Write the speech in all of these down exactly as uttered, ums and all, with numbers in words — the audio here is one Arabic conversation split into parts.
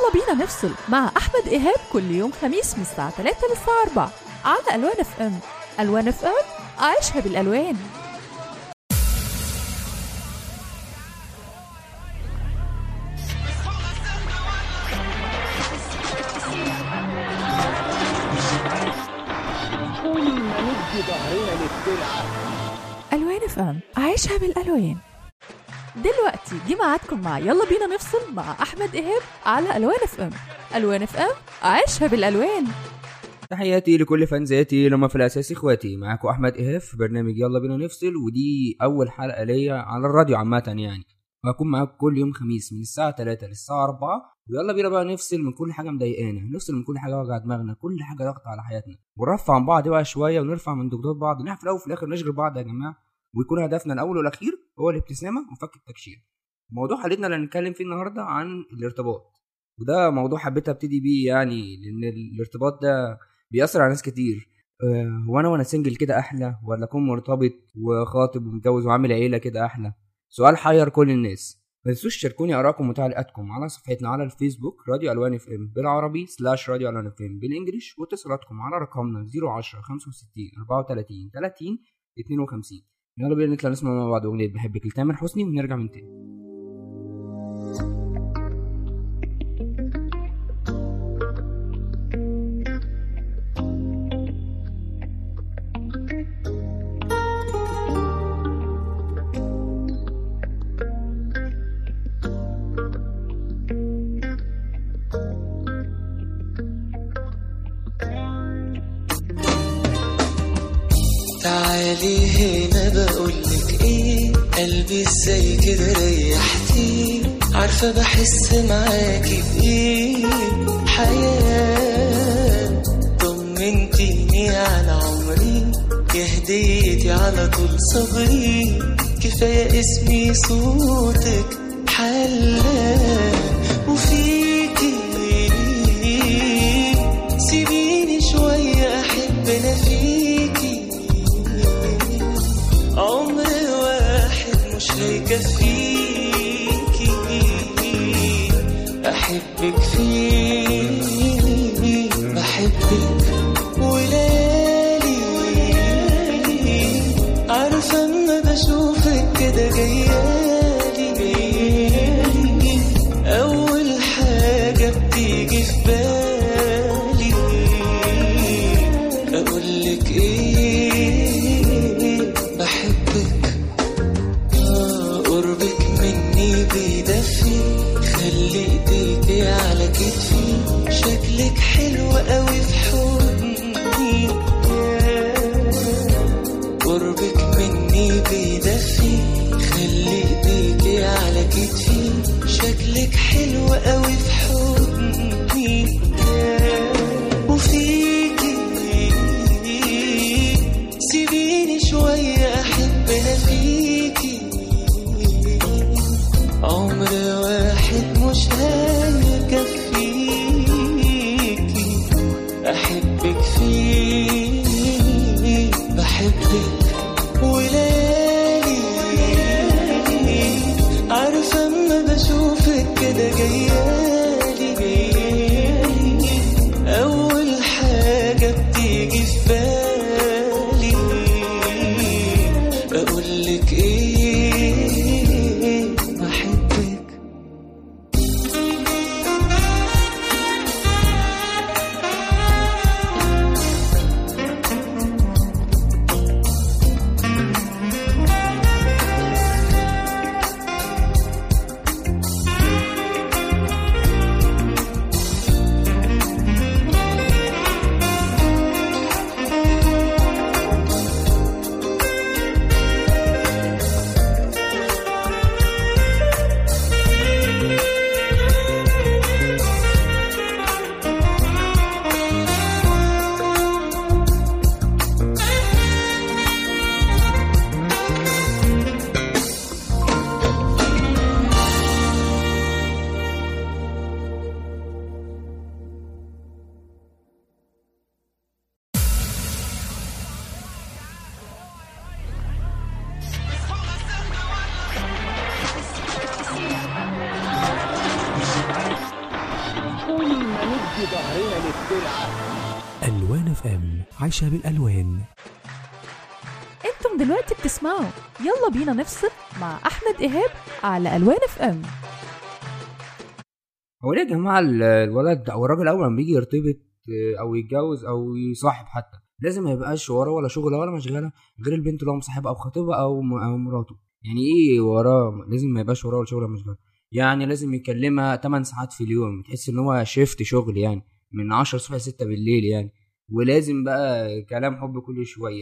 يلا بينا نفصل مع أحمد إيهاب كل يوم خميس من الساعة ثلاثة للساعة أربعة على ألوان اف ام. ألوان اف ام، عيشها بالألوان. ألوان اف ام، عيشها بالألوان. دلوقتي دي معادكم مع يلا بينا نفصل مع أحمد إيهاب على ألوان اف ام. ألوان اف ام، عيشها بالألوان. تحياتي لكل فانزاتي لما في الأساس إخواتي، معاكم أحمد إيهاب في برنامج يلا بينا نفصل، ودي أول حلقة ليا على الراديو عامة يعني. وهكون معاكم كل يوم خميس من الساعة ثلاثة للساعة أربعة، ويلا بينا بقى نفصل من كل حاجة مضايقانا، نفصل من كل حاجة وجع دماغنا، كل حاجة ضغط على حياتنا، ونرفع عن بعض بقى شوية ونرفع من ضغوطات بعض، نحن في الأول وفي الآخر نشغل بعض يا جماعة، ويكون هدفنا الأول والأخير هو الابتسامة وفك التكشير. موضوع حلقتنا اللي هنتكلم فيه النهاردة عن الارتباط، وده موضوع حبيت ابتدي بيه يعني لأن الارتباط ده بيأثر على ناس كتير. أه وانا وانا سنجل كده احلى، ولا اكون مرتبط وخاطب ومتجوز وعامل عيله كده احلى؟ سؤال حير كل الناس. ما تنسوش تشاركوني ارائكم وتعليقاتكم على صفحتنا على الفيسبوك راديو الوان اف ام بالعربي سلاش راديو الوان اف ام بالانجلش، واتصالاتكم على رقمنا صفر عشرة خمسة وستين أربعة وثلاثين ثلاثين اثنين وخمسين. يلا بينا نطلع نسمع مع بعض اغنيه بحبك لتامر حسني ونرجع من تاني. تعالي هنا بقولك ايه، قلبي ازاي كده ريحتي، عارفة بحس معاكي بايه حياة، طمنتيني على عمري، يا هديتي على طول صبري، كفاية اسمي صوتك حلا وفيكي، سيبيني شوية احب انا فيكي، عمر واحد مش هيكفيكي، أحبك فيه بحبك ولالي، عارفة أما بشوفك كده جيالي، أول حاجة بتيجي في بالي أقولك إيه، بحبك. آه قربك مني بيدفي، خلي ايديكي على كتفي، شكلك حلو قوي في حضني، قربك مني بيدفي، خلي ايديكي على كتفي، شكلك حلو قوي في حضني، وفيكي سيبيني شوية أحب أنا فيكي، عمر واحد مش هيكفيكي، أحبك فيه بحبك ولالي، عارفة أما بشوفك كده جيالي، أول حاجة بتيجي في بالي أقولك إيه، بحبك. ندي ظهرنا للسرعة. ألوان اف ام، عايشة بالألوان. انتم دلوقتي بتسمعوا يلا بينا نفصل مع احمد ايهاب على الوان اف ام. هو ليه يا جماعه الولد او الراجل اول ما بيجي يرتبط او يتجوز او يصاحب حتى لازم ما يبقاش وراه ولا شغله ولا مشغله غير البنت اللي هو مصاحبها او خطيبها او او مراته؟ يعني ايه وراه؟ لازم ما يبقاش وراه ولا شغله ولا مشغله. يعني لازم يكلمها ثماني ساعات في اليوم، تحس ان هو شيفت شغل يعني من عشرة الصبح ل ستة بالليل يعني. ولازم بقى كلام حب كل شويه.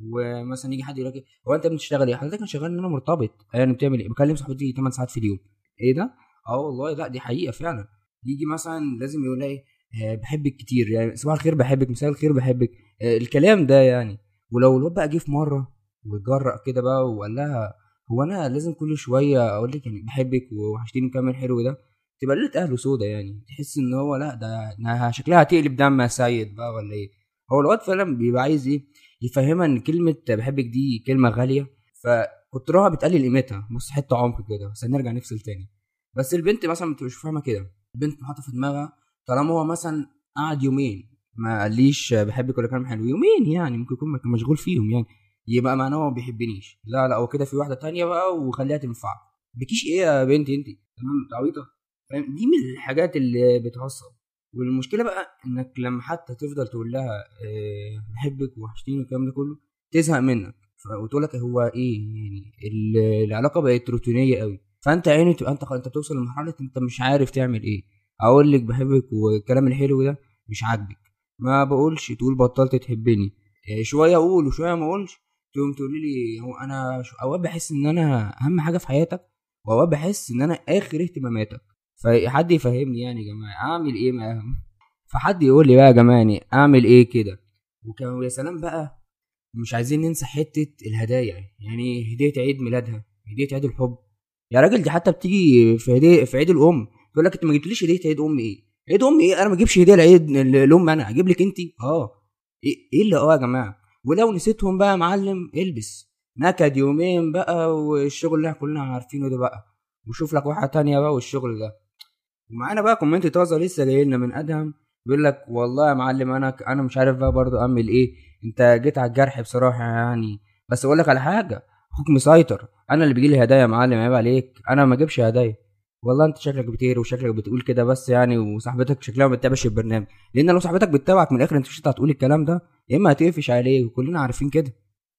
ومثلا يجي حد يقول لك هو انت بتشتغل ايه؟ حضرتك انا شغال ان انا مرتبط. يعني بتعمل ايه؟ بكلم صاحبتي ثماني ساعات في اليوم. ايه ده؟ اه والله لا دي حقيقه فعلا. يجي مثلا لازم يقول لها ايه؟ آه بحبك كتير، يعني صباح الخير بحبك، مساء الخير بحبك، آه الكلام ده يعني. ولو الواد بقى جه في مره واتجرأ كده بقى وقال لها هو انا لازم كل شويه اقول لك يعني بحبك ووحشتيني كامل حلو ده، تبقى ليله اهله سودا يعني. تحس ان هو لا ده شكلها هتقلب دم يا سيد بقى ولا ايه. هو الواد فعلا بيبقى عايز ايه؟ يفهمها ان كلمه بحبك دي كلمه غاليه، فكترها بتقلل قيمتها. بص حته عمق كده بس نرجع نفصل تاني. بس البنت مثلا مش فاهمه كده. البنت حاطه في دماغها طالما هو مثلا قعد يومين ما قاليش بحبك ولا كلام حلو، يومين يعني ممكن يكون مشغول فيهم يعني، يبقى معناه هو ما بيحبنيش. لا لا هو كده في واحده تانية بقى وخليها تنفع. بكيش ايه يا بنتي انت؟ تمام تعويضه. دي من الحاجات اللي بتعصب. والمشكله بقى انك لما حتى تفضل تقول لها أه بحبك ووحشتيني والكلام ده كله تزهق منك وتقول لك هو ايه يعني. العلاقه بقت روتينيه قوي، فانت عيني تبقى انت انت بتوصل لمرحله انت مش عارف تعمل ايه. اقول لك بحبك والكلام الحلو ده مش عاجبك، ما بقولش تقول بطلت تحبني، شويه اقول وشويه ما اقولش، تقوم تقولي لي هو انا اوقات بحس ان انا اهم حاجه في حياتك واوقات بحس ان انا اخر اهتماماتك. فحد يفهمني يعني يا جماعه اعمل ايه معاهم؟ فحد يقول لي بقى يا جماعه يعني اعمل ايه كده. ويا سلام بقى مش عايزين ننسى حته الهدايا، يعني هديه عيد ميلادها، هديه عيد الحب يا راجل. دي حتى بتيجي في هديه في عيد الام، تقول لك انت ما جبتليش هديه عيد ام. ايه عيد ام ايه؟ انا ما اجيبش هديه العيد الام، انا اجيب لك انت؟ اه ايه ايه اللي اه يا جماعه. ولو نسيتهم بقى يا معلم البس نكد يومين بقى والشغل اللي كلنا عارفينه ده بقى، وشوف لك واحده تانية بقى والشغل ده. ومعانا بقى كومنت طازه لسه جاي لنا من ادهم بيقول لك والله يا معلم انا انا مش عارف بقى برضو اعمل ايه، انت جيت على الجرح بصراحه يعني. بس اقول لك على حاجه، اخوك مسيطر، انا اللي بيجي لي هدايا يا معلم، عيب عليك، انا ما اجيبش هدايا. والله انت شكلك بتير وشكلك بتقول كده بس يعني، وصاحبتك شكلها ما بتتابعش البرنامج، لان لو صاحبتك بتتابعك من الاخر انت مش هتقول الكلام ده يا اما هتقفش عليه وكلنا عارفين كده.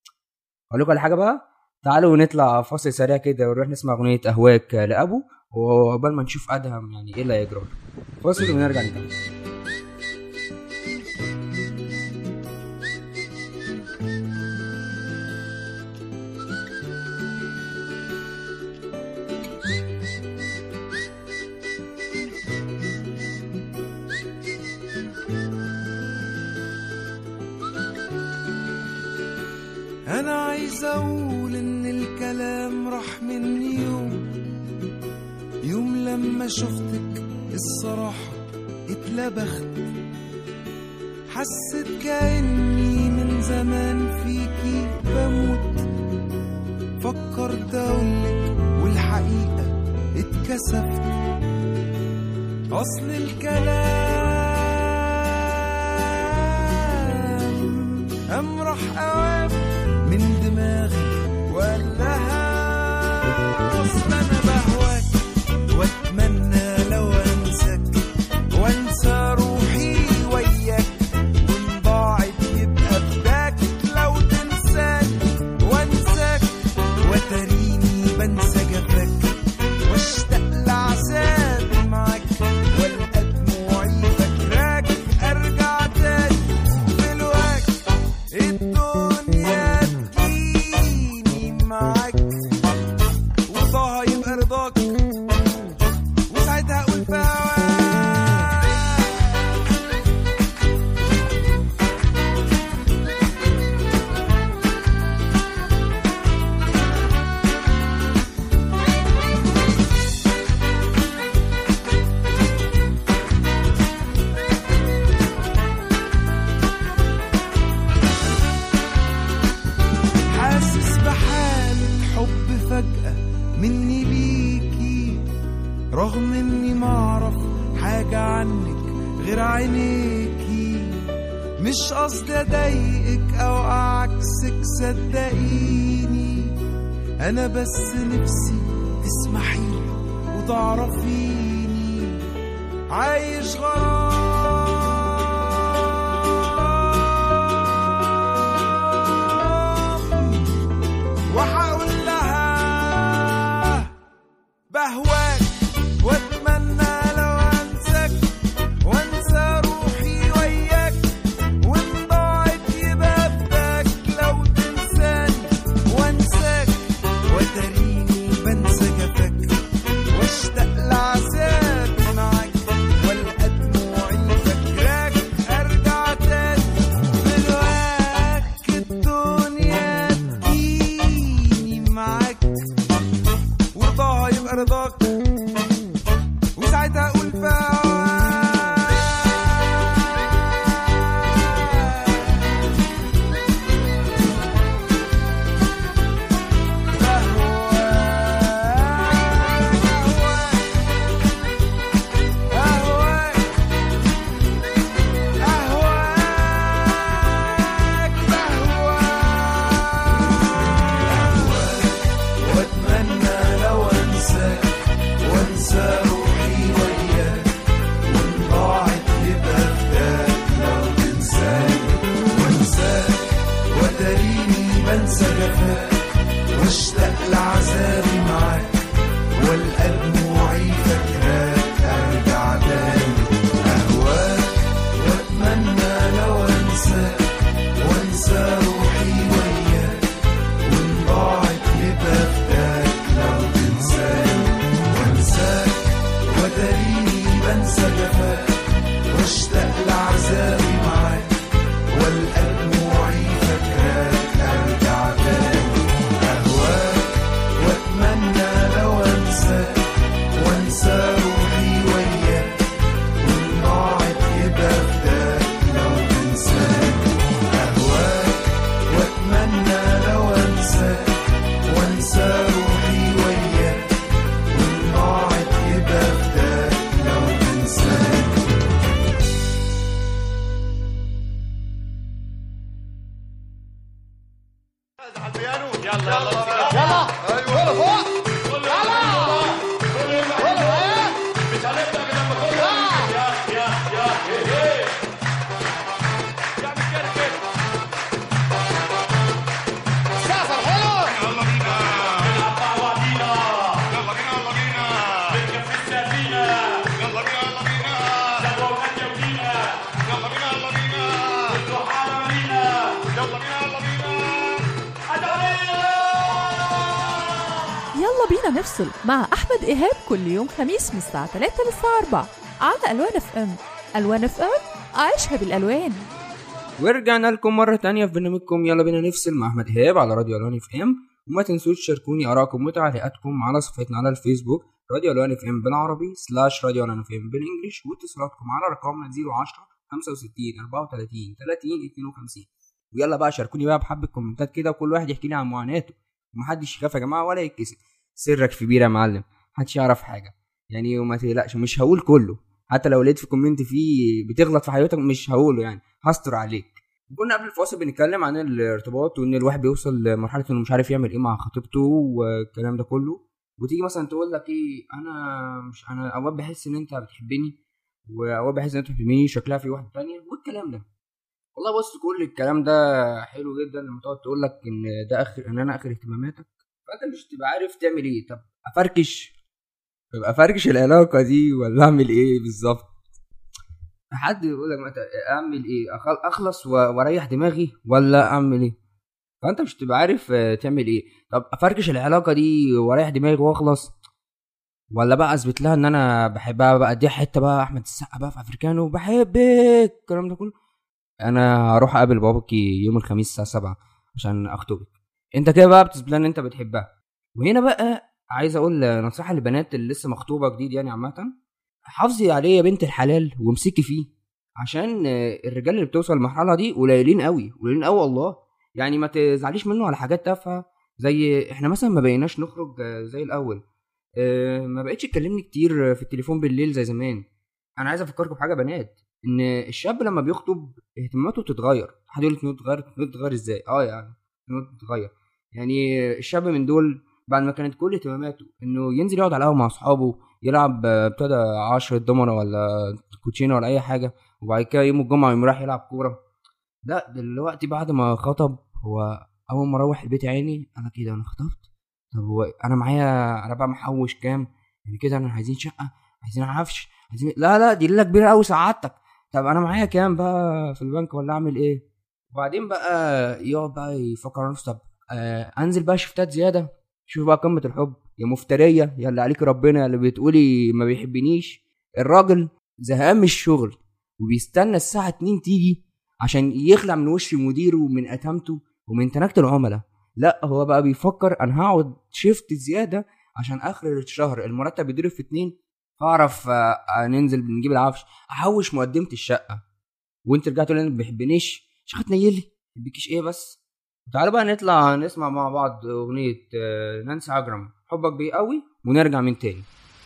اقول لكم على حاجه بقى، تعالوا نطلع فاصل سريع كده ونروح نسمع اغنيه اهواك لابو، وقبل ما نشوف ادهم يعني ايه اللي هيجرى. فاصل ونرجع نكمل. أنا عايز أقول إن الكلام راح مني يوم يوم لما شفتك الصراحة اتلبخت، حسيت كأني من زمان فيكي بموت، فكرت أقولك والحقيقة اتكسفت، أصل الكلام أمرح أوام من دماغي وقال لها أصل أنا بهواك وأتمنى لو أنساك وأنسى روحي وياك، وإن ضاعت يبقى فداك لو تنساني وأنساك، وتريني بنسى جفاك واشتاق لعذابي معاك، والقى دموعي فاكراك أرجع تاني بلواك، الدنيا تجيني معاك وضاها يبقى رضاك، وساعتها أقول في هواك. حاسس بحالة حب فجأة مني ليكي، رغم اني معرف حاجة عنك غير عينيكي. مش قصدي اضايقك او اعكسك صدقيني، انا بس نفسي تسمحيلي وتعرفيني عايش غرام. وهقول لها بهواك واتمنى لو انساك وانسى روحي وياك، وان ضاعت يبقى فداك لو تنساني وانساك، وتريني بنسى جفاك واشتاق لعذابي معاك، والقى دموعي فاكراك ارجع تاني بالواك الدنيا تجيني معاك، ورضاها يبقى رضاك، وساعتها اقول فهواك واشتاق لعذابي معاك، والقى دموعي فاكراك ارجع تاني اهواك، واتمنى لو انساك وانسى روحي وياك، وان ضاعت يبقى فداك لو تنساني وانساك، وتريني بنسى جفاك واشتاق لعذابي معاك، والقى دموعي فاكراك ارجع تاني اهواك، واتمنى لو انساك وانسى روحي وياك، وان ضاعت يبقى فداك لو تنساني اهواك، واتمنى لو انساك وانسى روحي وياك، وان ضاعت يبقى فداك لو تنساني. يلا بينا نفصل مع أحمد إيهاب كل يوم خميس من الساعة ثلاثة للساعة أربعة على ألوان اف ام. ألوان اف ام، عيشها بالألوان. ورجعنا لكم مرة تانية في برنامجكم يلا بينا نفصل مع أحمد إيهاب على راديو ألوان اف ام. وما تنسوش تشاركوني آراءكم وتعليقاتكم على صفحتنا على الفيسبوك راديو ألوان اف ام بالعربي سلاش راديو ألوان اف ام بالإنجليش، واتصالاتكم على رقمنا صفر عشرة خمسة وستين أربعة وثلاثين ثلاثين اثنين وخمسين. ويلا بقى شاركوني بقى بحبة كومنتات كده، وكل واحد يحكي لي عن معاناته، ومحدش يخاف يا جماعة ولا يتكسف. سرك في بيرة يا معلم، محدش يعرف حاجة يعني، وما تقلقش مش هقول كله، حتى لو لقيت في كومنت فيه بتغلط في حياتك مش هقوله يعني، هستر عليك. كنا قبل الفاصل بنتكلم عن الارتباط، وان الواحد بيوصل لمرحله انه مش عارف يعمل ايه مع خطيبته والكلام ده كله، وتيجي مثلا تقول لك ايه، انا مش انا اوقات بحس ان انت بتحبني، واوقات بحس ان انت بتحبني شكلها في واحده تانية والكلام ده. والله بص، كل الكلام ده حلو جدا لما تقعد تقول لك ان ده اخر ان انا اخر اهتماماتك، فانت مش تبقى عارف تعمل ايه. طب افركش يبقى افركش العلاقه دي ولا اعمل ايه بالظبط؟ حد يقول لك اعمل ايه، اخلص واريح دماغي ولا اعمل ايه؟ فانت مش تبقى عارف تعمل ايه. طب افركش العلاقه دي واريح دماغي واخلص، ولا بقى اثبت لها ان انا بحبها بقى، دي حته بقى احمد السقا بقى في افريكانو بحبك الكلام ده كله، انا هروح اقابل باباكي يوم الخميس الساعه سبعة عشان اخطبك. انت كده بقى بتثبت لها ان انت بتحبها. وهنا بقى عايز اقول نصيحه للبنات اللي لسه مخطوبه جديد يعني، عامه حافظي عليه يا بنت الحلال وامسكي فيه، عشان الرجال اللي بتوصل للمرحله دي قليلين قوي قليلين قوي والله. يعني ما تزعليش منه على حاجات تافهه، زي احنا مثلا ما بقيناش نخرج زي الاول، ما بقتش تكلمني كتير في التليفون بالليل زي زمان. انا عايز افكركم بحاجه بنات، ان الشاب لما بيخطب اهتماماته بتتغير. حد يقول لك انه تتغير تتغير ازاي؟ اه يعني اهتماماته بتتغير. يعني الشاب من دول بعد ما كانت كل اهتماماته انه ينزل يقعد على القهوه مع اصحابه، يلعب ابتدى عشرة دومنه ولا كوتشينه ولا اي حاجه، وبعد كده يوم الجمعه يقوم رايح يلعب كوره. لا دلوقتي بعد ما خطب هو اول ما اروح البيت عيني انا كده انا خطبت، طب هو انا معايا انا بقى محوش كام يعني كده، انا عايزين شقه عايزين عفش عايزين، لا لا دي ليله كبيره قوي سعادتك، طب انا معايا كام بقى في البنك ولا اعمل ايه؟ وبعدين بقى يقعد بقى يفكر نفسه، طب آه انزل بقى شفتات زياده. شوف بقى قمه الحب يا مفتريه يا اللي عليك ربنا، اللي بتقولي ما بيحبنيش. الراجل زهقان من الشغل وبيستنى الساعه اتنين تيجي عشان يخلع من وش مديره ومن اتمته ومن تناكة العملاء. لا هو بقى بيفكر انا هقعد شيفت زياده عشان اخر الشهر المرتب يضرب في اتنين، فاعرف ننزل نجيب العفش احوش مقدمه الشقه. وانت رجعت تقول لي ما بيحبنيش، مش هتنيلي بيكيش ايه بس. تعالوا بقى نطلع نسمع مع بعض اغنيه نانسي عجرم حبك بيقوي ونرجع من تاني.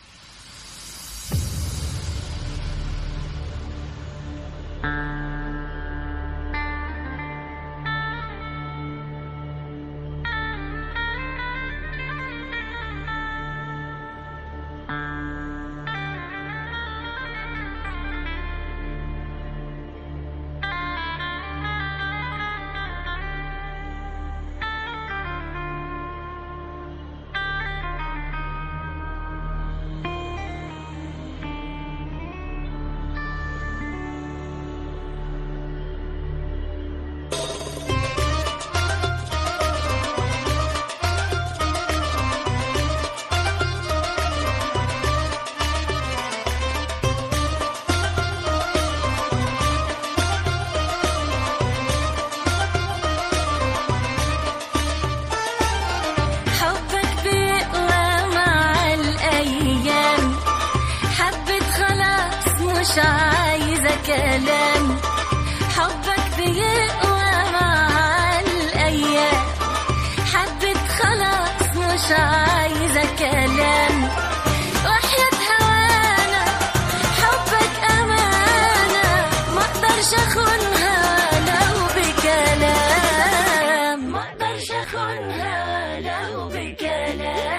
مش عايزة كلام، حبك بيقوى مع الأيام، حبت خلاص مش عايزة كلام، وحياة هوانا حبك أمانة ما اقدرش أخونها لو بكلام، ما اقدرش أخونها لو بكلام.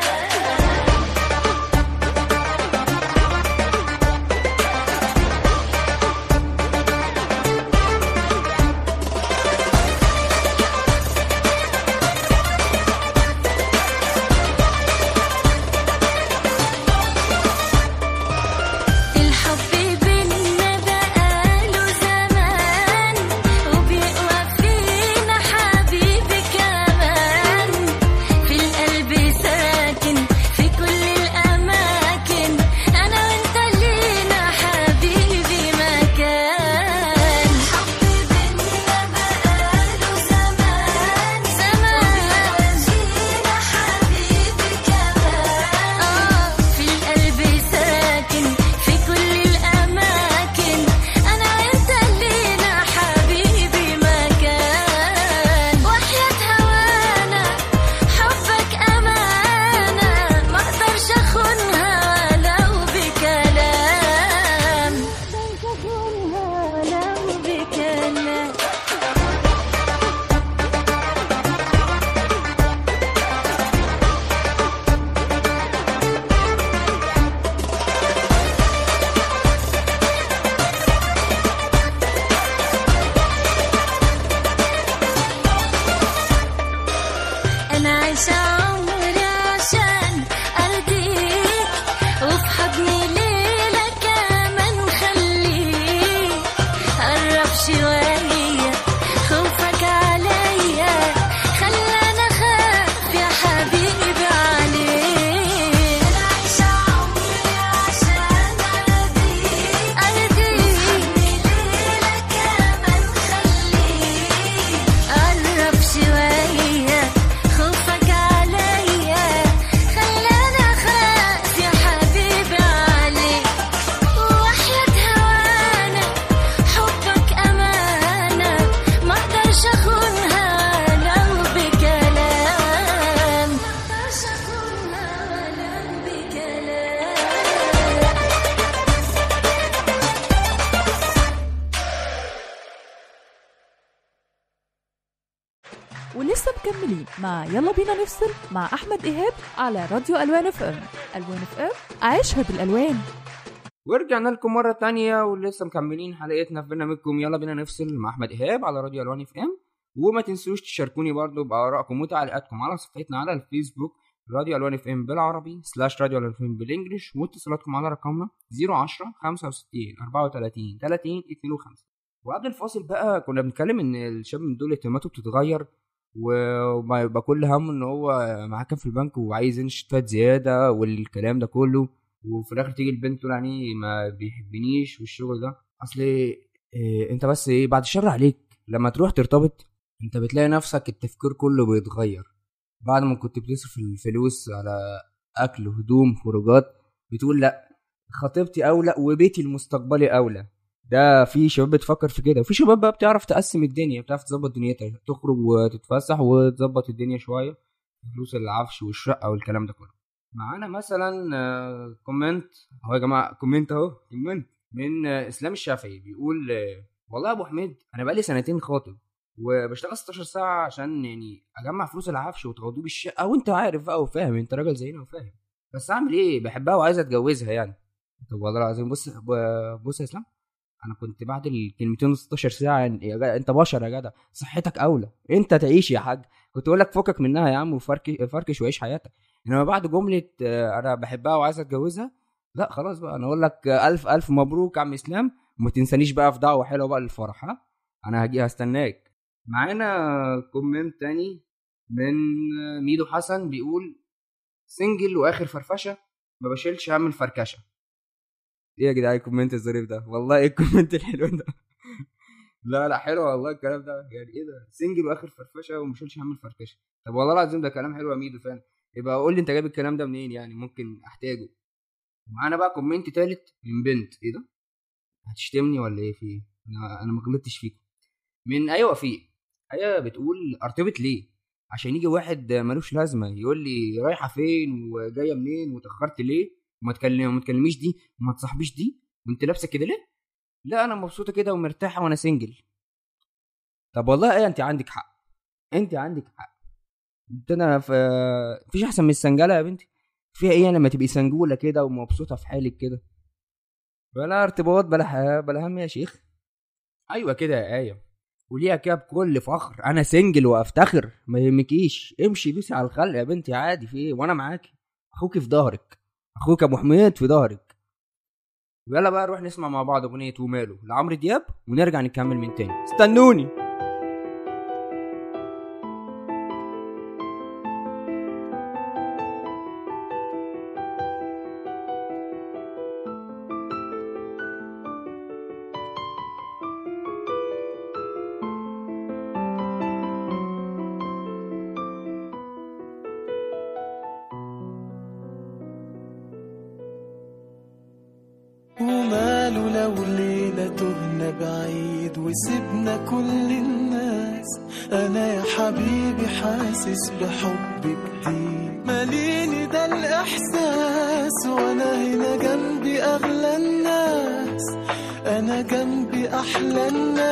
مكملين مع يلا بينا نفصل مع أحمد إيهاب على راديو ألوان اف ام. ألوان اف ام عيشها بالألوان. ورجعنا لكم مرة تانية ولسه مكملين حلقتنا في برنامجكم يلا بينا نفصل مع أحمد إيهاب على راديو ألوان اف ام. وما تنسوش تشاركوني برضو بآرائكم وتعليقاتكم على صفحتنا على الفيسبوك راديو ألوان اف ام بالعربي سلاش راديو ألوان اف ام بالانجلش، واتصالاتكم على رقمنا صفر عشرة خمسة وستين أربعة وتلاتين تلاتين اتنين وخمسين. وقبل الفاصل بقى كنا بنتكلم ان الشاب من دول اهتماماته بتتغير وما يبقى كل همه ان هو معاه كام في البنك وعايز ينشط فات زياده والكلام ده كله، وفي الاخر تيجي البنت تقول يعني ما بيحبنيش والشغل ده. اصل إيه انت بس ايه بعد الشر عليك لما تروح ترتبط انت بتلاقي نفسك التفكير كله بيتغير. بعد ما كنت بتصرف الفلوس على اكل هدوم خروجات بتقول لا خطيبتي اولى وبيتي المستقبلي اولى. ده في شباب بتفكر في كده، وفي شباب بقى بتعرف تقسم الدنيا، بتعرف تظبط دنيتها، تخرج وتتفسح وتظبط الدنيا شويه، فلوس العفش والشقه والكلام ده كله. معانا مثلا كومنت اهو يا جماعه، كومنت اهو كومنت من اسلام الشافعي بيقول والله يا ابو حميد انا بقالي سنتين خاطب وبشتغل ستاشر ساعه عشان يعني اجمع فلوس العفش وتغطيه بالشقه، وانت عارف بقى وفاهم، انت راجل زينا وفاهم، بس اعمل ايه؟ بحبها وعايز اتجوزها يعني. طب والله العظيم بص بص يا اسلام، انا كنت بعد الكلمتين ستاشر ساعه يعني يا جدع انت بشر يا جدع، صحتك اولى، انت تعيش يا حاج. كنت اقول لك فكك منها يا عم وفركش فركش وعيش حياتك، انما بعد جمله انا بحبها وعايز اتجوزها لا خلاص بقى انا اقول لك الف الف مبروك يا عم اسلام، وما تنسانيش بقى في دعوه حلوه بقى للفرح، ها انا هاجي هستناك. معانا كومنت تاني من ميدو حسن بيقول سنجل واخر فرفشه ما بشيلش هم الفركشه. ايه يا جدعان الكومنت الظريف ده؟ والله ايه الكومنت الحلو ده؟ لا لا حلو والله الكلام ده، يعني ايه ده سنجل واخر فرفشه وما بشيلش هم الفركشه. طب والله العظيم ده كلام حلو يا ميدو فعلا، يبقى قول لي انت جايب الكلام ده منين يعني، ممكن احتاجه. معانا بقى كومنت تالت من بنت، ايه ده هتشتمني ولا ايه في ايه؟ انا انا ما غلطتش فيك. من ايوه وفيق، هي بتقول ارتبط ليه؟ عشان يجي واحد ملوش لازمه يقول لي رايحه فين وجايه منين وتاخرت ليه وما تكلم ما تكلميش دي وما تصاحبيش دي وانت لابسه كده ليه؟ لا انا مبسوطه كده ومرتاحه وانا سنجل. طب والله ايه انت عندك حق، انت عندك حق. انت انا ف... مفيش احسن من السنجله يا بنتي. فيها ايه لما تبقي سنجوله كده ومبسوطه في حالك كده؟ بلا ارتباط بلا حياه بلا هم يا شيخ. ايوه كده يا ايه، وليها كده بكل فخر انا سنجل وافتخر، ما يهمكيش امشي دوسي على الخلق يا بنتي عادي، في ايه وانا معاكي، اخوكي في ظهرك، اخوك ابو حميد في ظهرك. ويلا بقى نروح نسمع مع بعض اغنيه وماله لعمرو دياب ونرجع نكمل من تاني، استنوني. وماله لو ليلة تهنا بعيد وسيبنا كل الناس، أنا يا حبيبي حاسس بحب جديد ماليني ده الإحساس، وأنا هنا جنبي أغلى الناس، أنا جنبي أحلى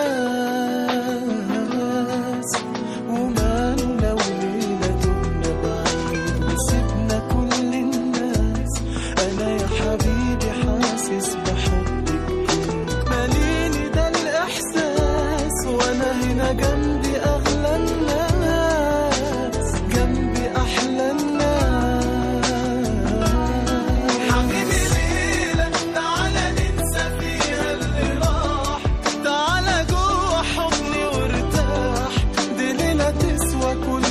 الناس. وماله لو ليلة تهنا بعيد وسيبنا كل الناس، أنا يا حبيبي حاسس بحبك ماليني ده الإحساس، وأنا هنا جنبي أغلى الناس، جنبي أحلى الناس. حبيبي ليلة تعالى ننسى فيها اللي راح، تعالى جوه حضني وارتاح، دي ليلة تسوى كل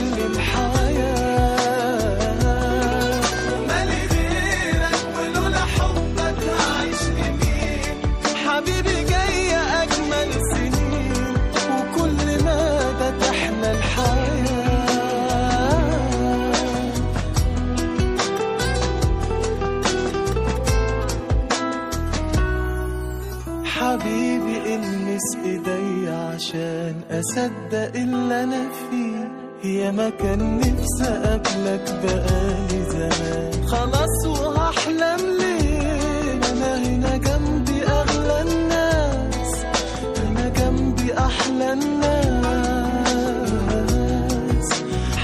الحياة. ومالي غيرك ولولا حبك هعيش لمين، حبيبي جاية أجمل سنين وكل مدى تحلى الحياة. حبيبي المس ايديا عشان اصدق اللي انا فيه، يا ما كان نفسي اقابلك بقالي زمان، خلاص وهحلم ليه، انا هنا جنبي اغلى الناس، انا جنبي احلى الناس.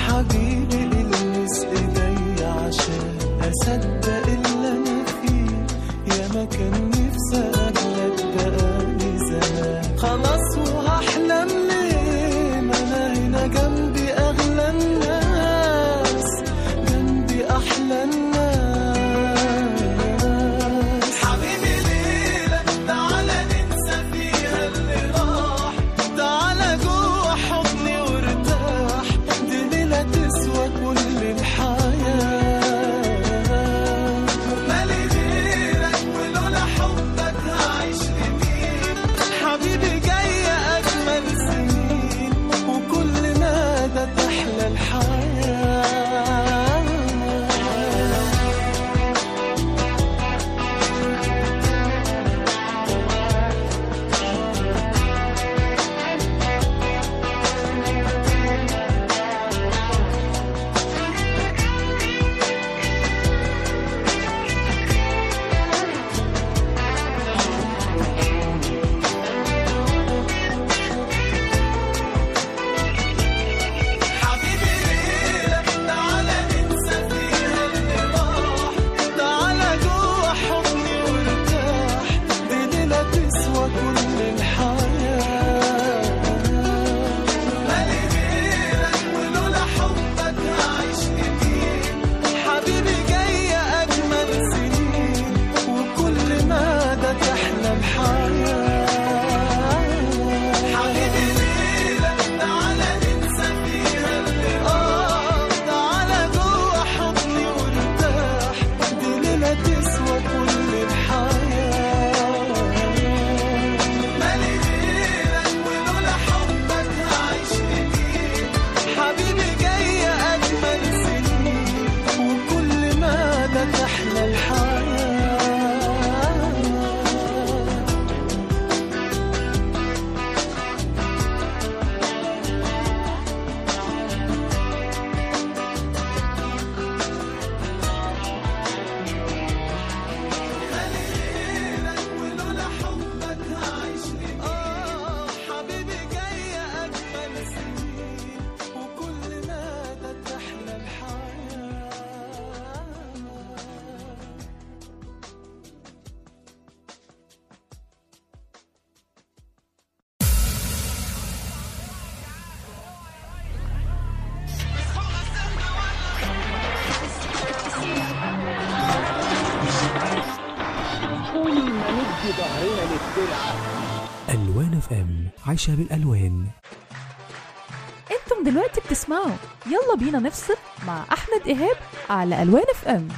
ما كان نفسي أقابلك بقالي زمان. خلاص وهحلم ليه، ما أنا هنا جنبي أغلى الناس، جنبي أحلى الناس. حبيبي ليلة تعالى ننسى فيها اللي راح، تعالى جوا حضني وارتاح، دي ليلة تسوى كل الحياة. مالي غيرك ولولا حبك هعيش لمين، حبيبي جاية أجمل سنين، وكل مدى تحلى الحياة. حبيبي ليلة تعالى ننسى فيها اللي راح، تعالى جوا حضني وارتاح، دي ليلة تسوى كل الحياة. مالي غيرك ولولا حبك هعيش لمين، حبيبي جاية أجمل سنين، وكل مدى تحلى الحياة. حبيبي ليلة تعالى ننسى فيها اللي راح، تعالى جوا حضني وارتاح، دي ليلة تسوى كل الحياة. مالي غيرك ولولا حبك هعيش لمين، حبيبي جاية أجمل سنين، وكل مدى تحلى الحياة. ولولا حبك هعيش لمين، حبيبي جاية أجمل سنين، وكل مدى تحلى الحياة. ألوان اف ام، عايشة بالألوان. انتم دلوقتي بتسمعوا يلا بينا نفصل مع احمد ايهاب على الوان اف ام.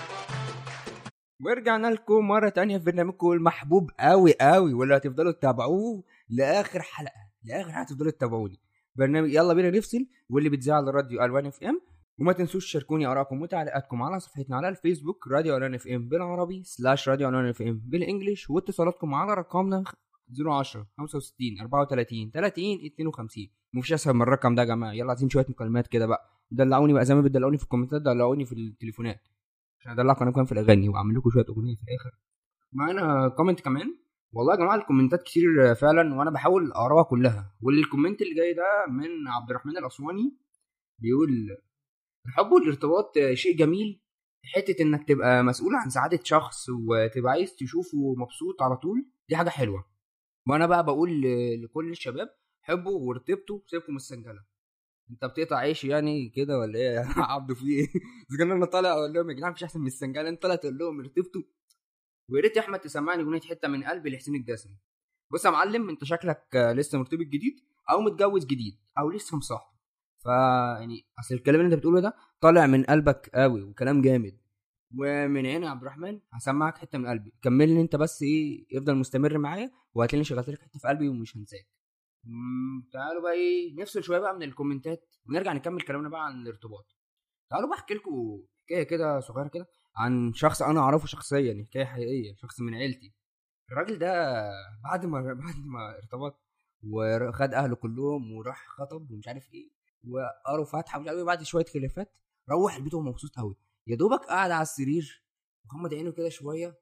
ورجعنا لكم مرة تانية في برنامجكم المحبوب قوي قوي، واللي هتفضلوا تتابعوه لآخر حلقة، لآخر حلقة هتفضلوا تتابعوني. برنامج يلا بينا نفصل، واللي بتذاع على الراديو ألوان اف ام. وما تنسوش تشاركوني آرائكم وتعليقاتكم على صفحتنا على الفيسبوك راديو ألوان اف ام بالعربي سلاش راديو ألوان اف ام بالانجلش، واتصالاتكم على رقمنا صفر عشرة خمسة وستين أربعة وثلاثين ثلاثين اثنين وخمسين. مفيش اسهل من الرقم ده يا جماعه. يلا عايزين شويه مكالمات كده بقى، دلعوني بقى زي ما بتدلعوني في الكومنتات، دلعوني في التليفونات عشان ادلعكم انا كمان في الاغاني واعمل لكم شويه اغنيه في الاخر. معانا كومنت كمان. والله يا جماعه الكومنتات كتير فعلا، وانا بحاول اقراها كلها. والكومنت اللي جاي ده من عبد الرحمن الاسواني، بيقول الحب والارتباط شيء جميل، حته انك تبقى مسؤول عن سعاده شخص وتبقى عايز تشوفه مبسوط على طول، دي حاجه حلوه. وانا بقى بقول لكل الشباب حبوا وارتبطوا، سيبكم السنجله. انت بتقطع عيش يعني كده ولا ايه يا عبد؟ في ايه؟ اذا كان انا طالع اقول لهم يا جدعان مفيش احسن من السنجله، انت طالع تقول لهم ارتبطوا. ويا ريت يا احمد تسمعني اغنيه حته من قلبي لحسين الجسمي. بص يا معلم، انت شكلك لسه مرتبط جديد او متجوز جديد او لسه مصاحب، فيعني اصل الكلام اللي انت بتقوله ده طالع من قلبك قوي وكلام جامد. ومن هنا يا عبد الرحمن هسمعك حته من قلبي، كمل لي انت بس ايه، افضل مستمر معايا وهتلاقيني شغلت لك حته في قلبي ومش هنساك. تعالوا بقى ايه، نفصل شويه بقى من الكومنتات ونرجع نكمل كلامنا بقى عن الارتباط. تعالوا بقى احكي لكم حكايه كده صغيره كده عن شخص انا اعرفه شخصيا، حكايه حقيقيه، شخص من عيلتي. الراجل ده بعد ما بعد ما ارتبط وخد اهله كلهم وراح خطب ومش عارف ايه وقروا فاتحه ومش عارف ايه، بعد شويه خلافات روح البيت وهو مبسوط قوي، يا دوبك قاعد على السرير وغمض عينه كده شويه،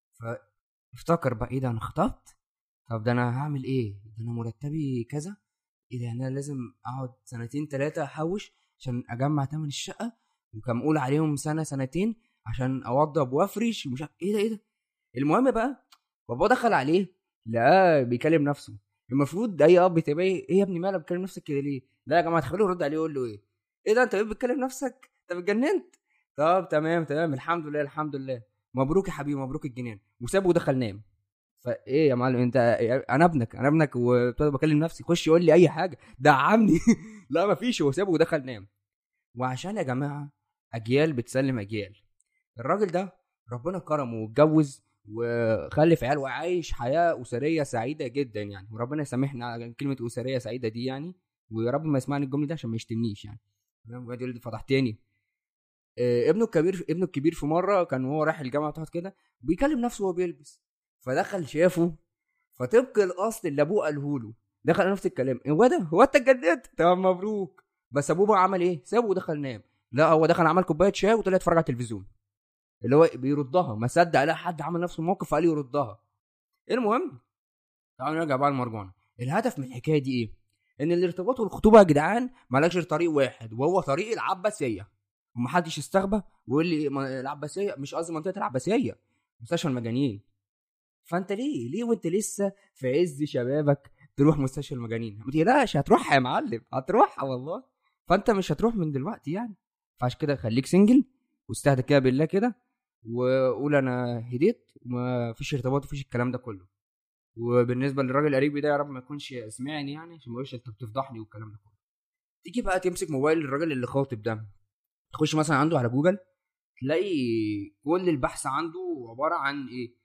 فافتكر بقى ايه ده، انا خطبت، طب ده انا هعمل ايه، ده انا مرتبي كذا، ايه ده انا لازم اقعد سنتين ثلاثه احوش عشان اجمع ثمن الشقه، وكان اقول عليهم سنه سنتين عشان اوضب وافرش ومش عارف ايه ده ايه ده المهم بقى بابا دخل عليه لقاه بيكلم نفسه. المفروض اي اب تبقى ايه يا ابني مالك بتكلم نفسك كده ليه؟ لا يا جماعه تخليه يرد عليه يقول له ايه ايه ده انت ليه بتكلم نفسك؟ انت اتجننت؟ طب تمام تمام الحمد لله الحمد لله مبروك يا حبيبي مبروك الجنان. وسابه ودخل نام. فايه يا معلم انت انا ابنك انا ابنك وابتدى بكلم نفسي خش يقول لي اي حاجه دعمني. لا مفيش. هو سابه ودخل نام. وعشان يا جماعه اجيال بتسلم اجيال. الراجل ده ربنا كرمه واتجوز وخلف عيال وعايش حياه اسريه سعيده جدا يعني. وربنا يسامحنا على كلمه اسريه سعيده دي يعني. ويا رب ما يسمعني الجمله دي عشان ما يشتمنيش يعني. انا بجد يقول فضحتني. اه ابنه الكبير ابنه الكبير في مره كان وهو رايح الجامعه تحت كده بيكلم نفسه وهو بيلبس. فدخل شافه فطبق الاصل اللي ابوه قاله له دخل نفس الكلام. هو ده هو انت اتجننت؟ طب مبروك. بس ابوه بقى عمل ايه؟ سابه ودخل نام. لا هو دخل عمل كوبايه شاي وطلع يتفرج على التلفزيون اللي هو بيردها. ما صدق لا حد عمل نفس الموقف فقال يردها. المهم تعالوا نرجع بقى لمرجوعنا. الهدف من الحكايه دي ايه؟ ان الارتباط والخطوبه يا جدعان مالكش غير طريق واحد وهو طريق العباسيه. ومحدش يستغبى ويقول لي العباسيه مش قصدي منطقه العباسيه مستشفى المجانين. فانت ليه ليه وانت لسه في عز شبابك تروح مستشفى المجانين؟ ما تقلقش هتروحها يا معلم هتروحها والله. فانت مش هتروح من دلوقتي يعني. فعشان كده خليك سنجل واستهدى كده بالله كده وقول انا هديت وما فيش ارتباط وفيش الكلام ده كله. وبالنسبه للراجل قريبي ده يا رب ما يكونش سمعني يعني عشان ما يقولش انت بتفضحني والكلام ده كله. تيجي بقى تمسك موبايل الراجل اللي خاطب ده تخش مثلا عنده على جوجل تلاقي كل البحث عنده عباره عن ايه؟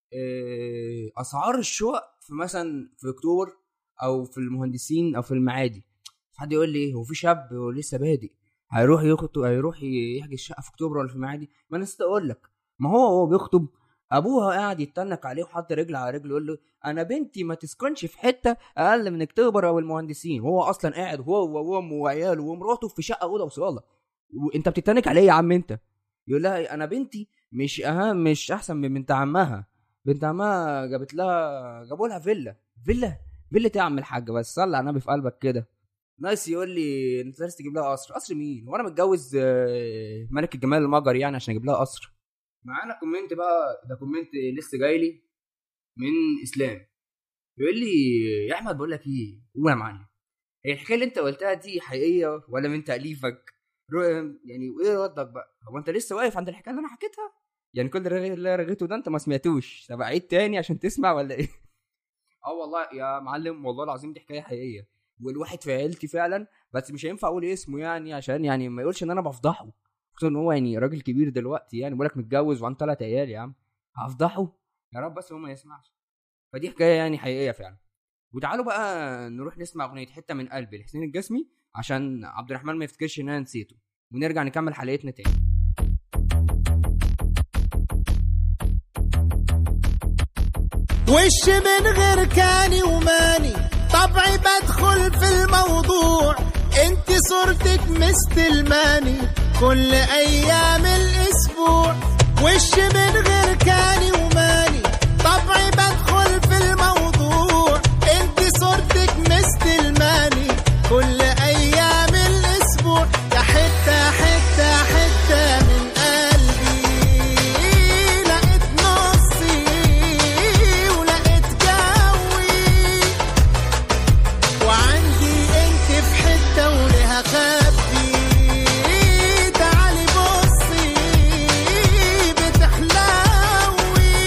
إيه اسعار الشقق في مثلا في اكتوبر او في المهندسين او في المعادي. حد يقول لي هو في شاب هو لسه بادئ هيروح يخطب هيروح يحجز شقه في اكتوبر ولا في المعادي؟ ما انا نسيت اقول لك ما هو هو بيخطب ابوها قاعد يتنك عليه وحط رجل على رجل يقول له انا بنتي ما تسكنش في حته اقل من اكتوبر او المهندسين. هو اصلا قاعد هو وامه وعياله ومراته في شقه اوضه وصاله وانت بتتنك عليه يا عم انت. يقول لها انا بنتي مش اهم مش احسن من بنت عمها. بنت عمها جابت لها جابوا لها فيلا فيلا فيلا يا عم الحاج بس صلي على النبي في قلبك كده. ناس يقول لي انت لازم تجيب لها قصر. قصر مين؟ وانا متجوز ملك الجمال المجري يعني عشان اجيب لها قصر؟ معانا كومنت بقى. ده كومنت لسه جاي لي من اسلام بيقول لي يا احمد بقول لك ايه قول يا معلم هي الحكايه اللي انت قلتها دي حقيقيه ولا من تاليفك؟ يعني ايه ردك بقى؟ هو انت لسه واقف عند الحكايه اللي انا حكيتها؟ يعني كل اللي رغيته ده انت ما سمعتوش؟ طب اعيد تاني عشان تسمع ولا ايه؟ اه والله يا معلم والله العظيم دي حكايه حقيقيه والواحد في عيلتي فعلا بس مش هينفع اقول اسمه يعني عشان يعني ما يقولش ان انا بفضحه خصوصا ان هو يعني راجل كبير دلوقتي يعني بقولك متجوز وعنده ثلاث عيال يا عم هفضحه يا رب بس هو ما يسمعش. فدي حكايه يعني حقيقيه فعلا. وتعالوا بقى نروح نسمع اغنيه حته من قلبي لحسين الجسمي عشان عبد الرحمن ما يفتكرش ان انا نسيته ونرجع نكمل حلقتنا تاني. وش من غير كاني وماني طبعي بدخل في الموضوع انت صورتك مستلماني كل ايام الاسبوع. وش من غير كاني وماني طبعي بدخل في الموضوع انت صورتك مستلماني كل ايام الاسبوع. يا حتة حتة حتة من قلبي لقيت نصي ولقيت جوي وعندي انت في حتة ولها خبي. تعالي بصي بتحلوي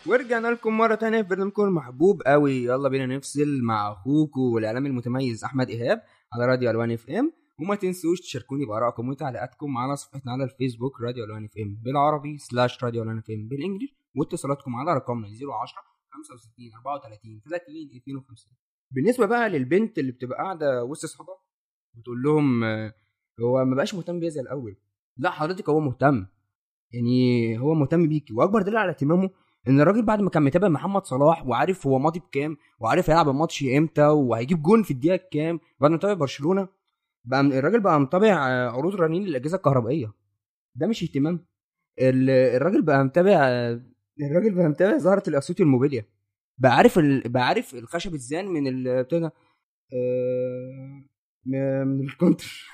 ورجعنا لكم مرة تانية في برنامجكم المحبوب قوي يلا بينا نفصل مع اخوكم والاعلامي المتميز احمد ايهاب على راديو الوان اف ام. وما تنسوش تشاركوني بارائكم وتعليقاتكم على صفحتنا على الفيسبوك راديو الوان اف ام بالعربي سلاش راديو الوان اف ام بالانجلش، واتصالاتكم على رقمنا صفر عشرة خمسة وستين أربعة وثلاثين ثلاثين اثنين وخمسين. بالنسبة بقى للبنت اللي بتبقى قاعدة وسط اصحابها وتقول لهم هو ما بقاش مهتم بيا زي الاول، لا حضرتك هو مهتم، يعني هو مهتم بيكي. واكبر دليل على اهتمامه ان الراجل بعد ما كان متابع محمد صلاح وعارف هو ماضي بكام وعارف هيلعب الماتش امتى وهيجيب جون في الدقيقه كام، بعد ما متابع برشلونه بقى الراجل بقى متابع عروض رنين الاجهزه الكهربائيه. ده مش اهتمام. الراجل بقى متابع الراجل بقى متابع ظاهره الاصوات الموبيليا، بقى عارف ال... بقى عارف الخشب الزان من ال... بتاع ده آه... من الكونتر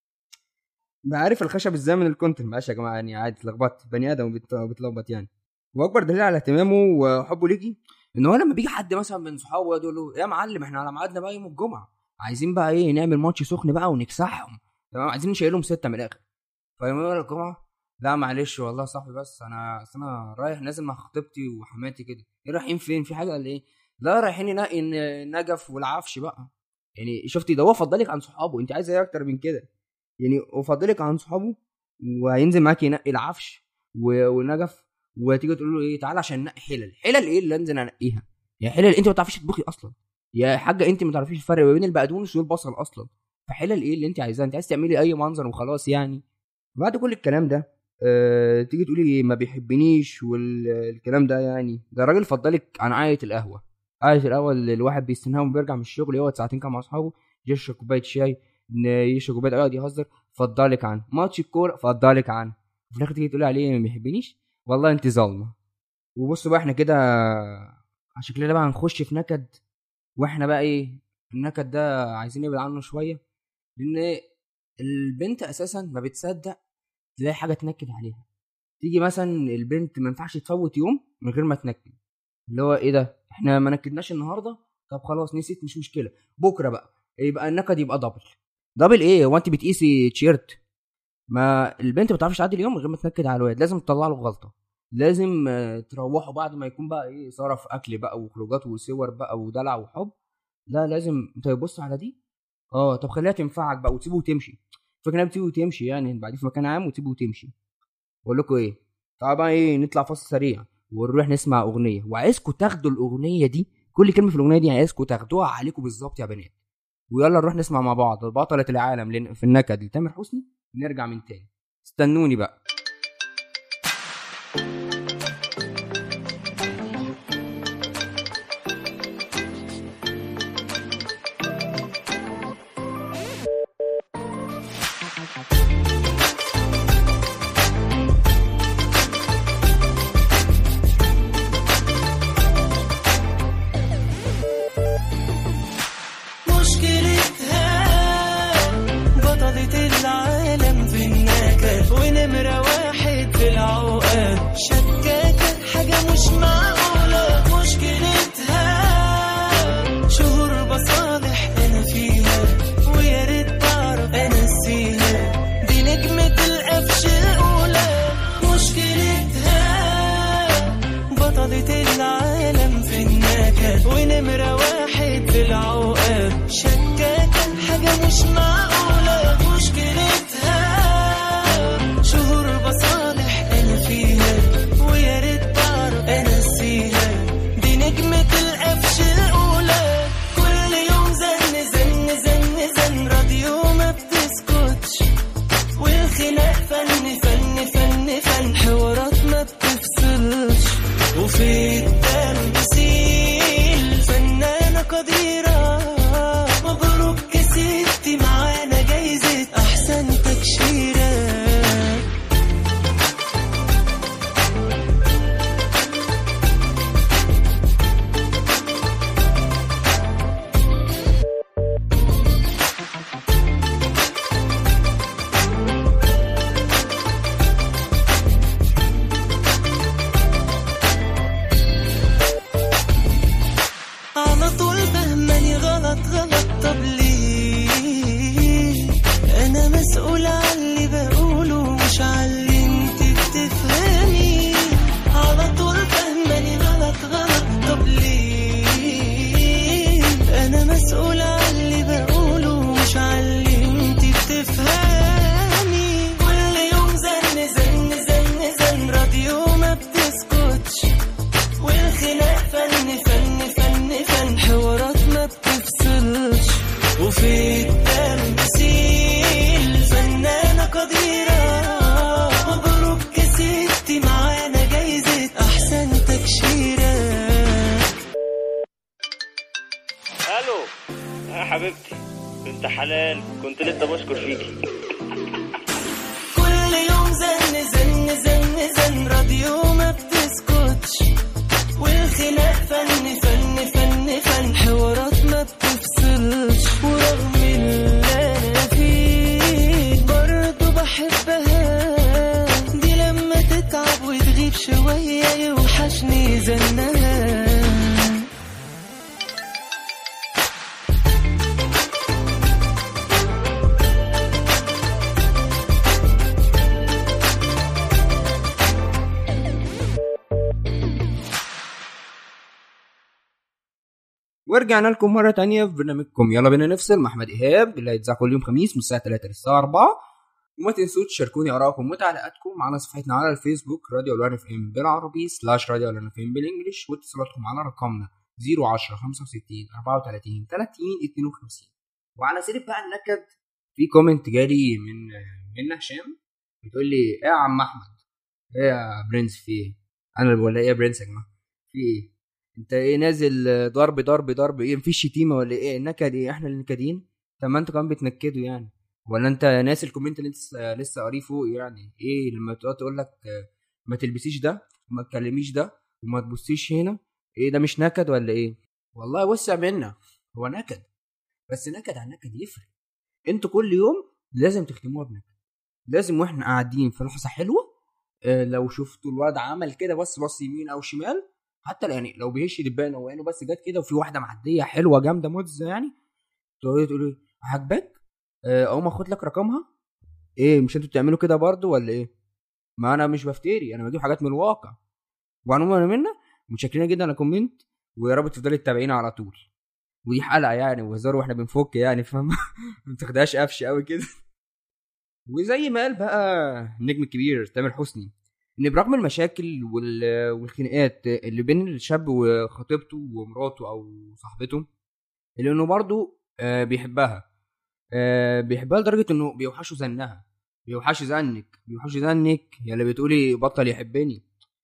بقى عارف الخشب الزان من الكونتر. ماشي يا جماعه يعني عادي، اتلخبطت، بني ادم بيتلخبط يعني. واكبر دليل على اهتمامه وحبه ليكي ان هو لما بيجي حد مثلا من صحابه يقول له يا معلم احنا على ميعادنا بقى يوم الجمعه، عايزين بقى ايه نعمل ماتش سخن بقى ونكسحهم تمام، عايزين نشيلهم سته من الاخر. فيوم الجمعه لا معلش والله يا صاحبي بس انا اصل انا رايح نازل مع خطيبتي وحماتي كده. ايه رايحين فين؟ في حاجه ولا ايه؟ لا رايحين ننقي النجف والعفش بقى. يعني شفتي ده هو فضلك عن صحابه، انت عايزه ايه اكتر من كده؟ يعني وفضلك عن صحابه وهينزل معاكي ينقي العفش والنجف وتيجي تقول له ايه تعالى عشان ننقي حلل. حلل ايه اللي انزل انقيها؟ يا حلل انت ما تعرفيش تطبخي اصلا، يا حاجه انت ما تعرفيش الفرق بين البقدونس والبصل اصلا. فحلل ايه اللي انت عايزاه؟ انت عايز تعملي اي منظر وخلاص يعني. بعد كل الكلام ده اه تيجي تقولي ما بيحبنيش والكلام ده، يعني ده راجل فضلك عن قعده القهوه. قعده القهوه اللي الواحد بيستناها وبيرجع من الشغل يقعد ساعتين كده مع اصحابه يشرب كوبايه شاي يشرب كوبايه يقعد يهزر، فضلك عن ماتش الكوره، فضلك عن في الاخر تيجي تقولي عليه ما بيحبنيش. والله انت ظالمه. وبصوا بقى احنا كده عشان كده بقى هنخش في نكد، واحنا بقى ايه النكد ده عايزين نبعد عنه شويه، لان البنت اساسا ما بتصدق تلاقي حاجه تنكد عليها. تيجي مثلا البنت ما ينفعش تفوت يوم من غير ما تنكد، اللي هو ايه ده احنا ما نكدناش النهارده، طب خلاص نسيت مش مشكله بكره بقى يبقى النكد يبقى دبل. دبل ايه؟ هو انت بتقيسي تيشيرت؟ ما البنت ما بتعرفش تعدي اليوم من غير ما تنكد على الواد، لازم تطلع له غلطه، لازم تروحوا بعد ما يكون بقى ايه صرف اكل بقى وخروجات وصور بقى ودلع وحب، لا لازم انت تبص على دي اه طب خليها تنفعك بقى وتسيبه وتمشي. فكره بتسيبه وتمشي يعني بعدين في مكان عام وتسيبه وتمشي. بقول لكم ايه طبعا ايه نطلع فاصل سريع ونروح نسمع اغنيه، وعايزكم تاخدوا الاغنيه دي كل كلمه في الاغنيه دي عايزكم تاخدوها عليكم بالظبط يا بنات. ويلا نروح نسمع مع بعض بطلة العالم في النكد لتامر حسني، نرجع من تاني. استنوني بقى. تكشيرة. الو يا حبيبتي، انت حلال، كنت لسه بشكر فيكي. كل يوم زن زن زن زن، راديو ما بتسكتش، والخلاف فن فن فن فن، حوارات ما بتفصلش، ورغم اللي انا فيه برضه بحبها. دي لما تتعب وتغيب شوية يوحشني زنها. ورجعنا لكم مرة تانية في برنامجكم يلا بينا نفصل مع أحمد إيهاب اللي هيتذاع كل يوم خميس من الساعة ثلاثة للساعة أربعة. وما تنسوا تشاركوني آرائكم وتعليقاتكم على صفحتنا على الفيسبوك راديو الوان اف ام بالعربي سلاش راديو الوان اف ام بالانجلش، واتصالاتكم على رقمنا صفر عشرة خمسة وستين أربعة وثلاثين ثلاثين اتنين وخمسين. وعلى سيرة بقى النكد، في كومنت جالي من من هشام بتقول لي ايه يا عم احمد، ايه يا برنس، في ايه؟ انا اللي بقول ايه يا برنس يا جماعه، في ايه؟ انت ايه نازل ضرب ضرب ضرب ايه؟ مفيش شتيمه ولا ايه؟ النكد ايه؟ احنا اللي نكدين؟ طب ما انتوا كمان بتنكدوا يعني، ولا انت ناس الكومنت اللي انت لسه قاريه فوق يعني ايه لما تقعد تقول لك ما تلبسيش ده وما تكلميش ده وما تبصيش هنا، ايه ده مش نكد ولا ايه؟ والله وسع منا، هو نكد بس نكد عن نكد يفرق. انتوا كل يوم لازم تختموها بنكد، لازم واحنا قاعدين في لحظه حلوه اه لو شفتوا الواد عمل كده بس بص يمين او شمال، حتى يعني لو بيهش دبانه وعينه بس جت كده وفي واحده معديه حلوه جامده مزه يعني، تقولي تقولي عاجبك او ما اخد لك رقمها، ايه مش انتوا بتعملوا كده برضو ولا ايه؟ ما انا مش بفتري، انا بجيب حاجات من الواقع. وعموما منا متشكرين جدا على كومنت، ويا رب تفضلوا تتابعينا على طول. ودي حلقه يعني وهزار واحنا بنفك يعني، فاهم؟ ما تاخدهاش قفش قوي كده. وزي ما قال بقى النجم الكبير تامر حسني، ان برغم المشاكل والخناقات اللي بين الشاب وخطيبته ومراته او صاحبته، اللي انه برضو بيحبها بيحبها لدرجه انه بيوحشوا زنها، بيوحشوا زنك بيوحشوا زنك يا اللي بتقولي بطل يحبني،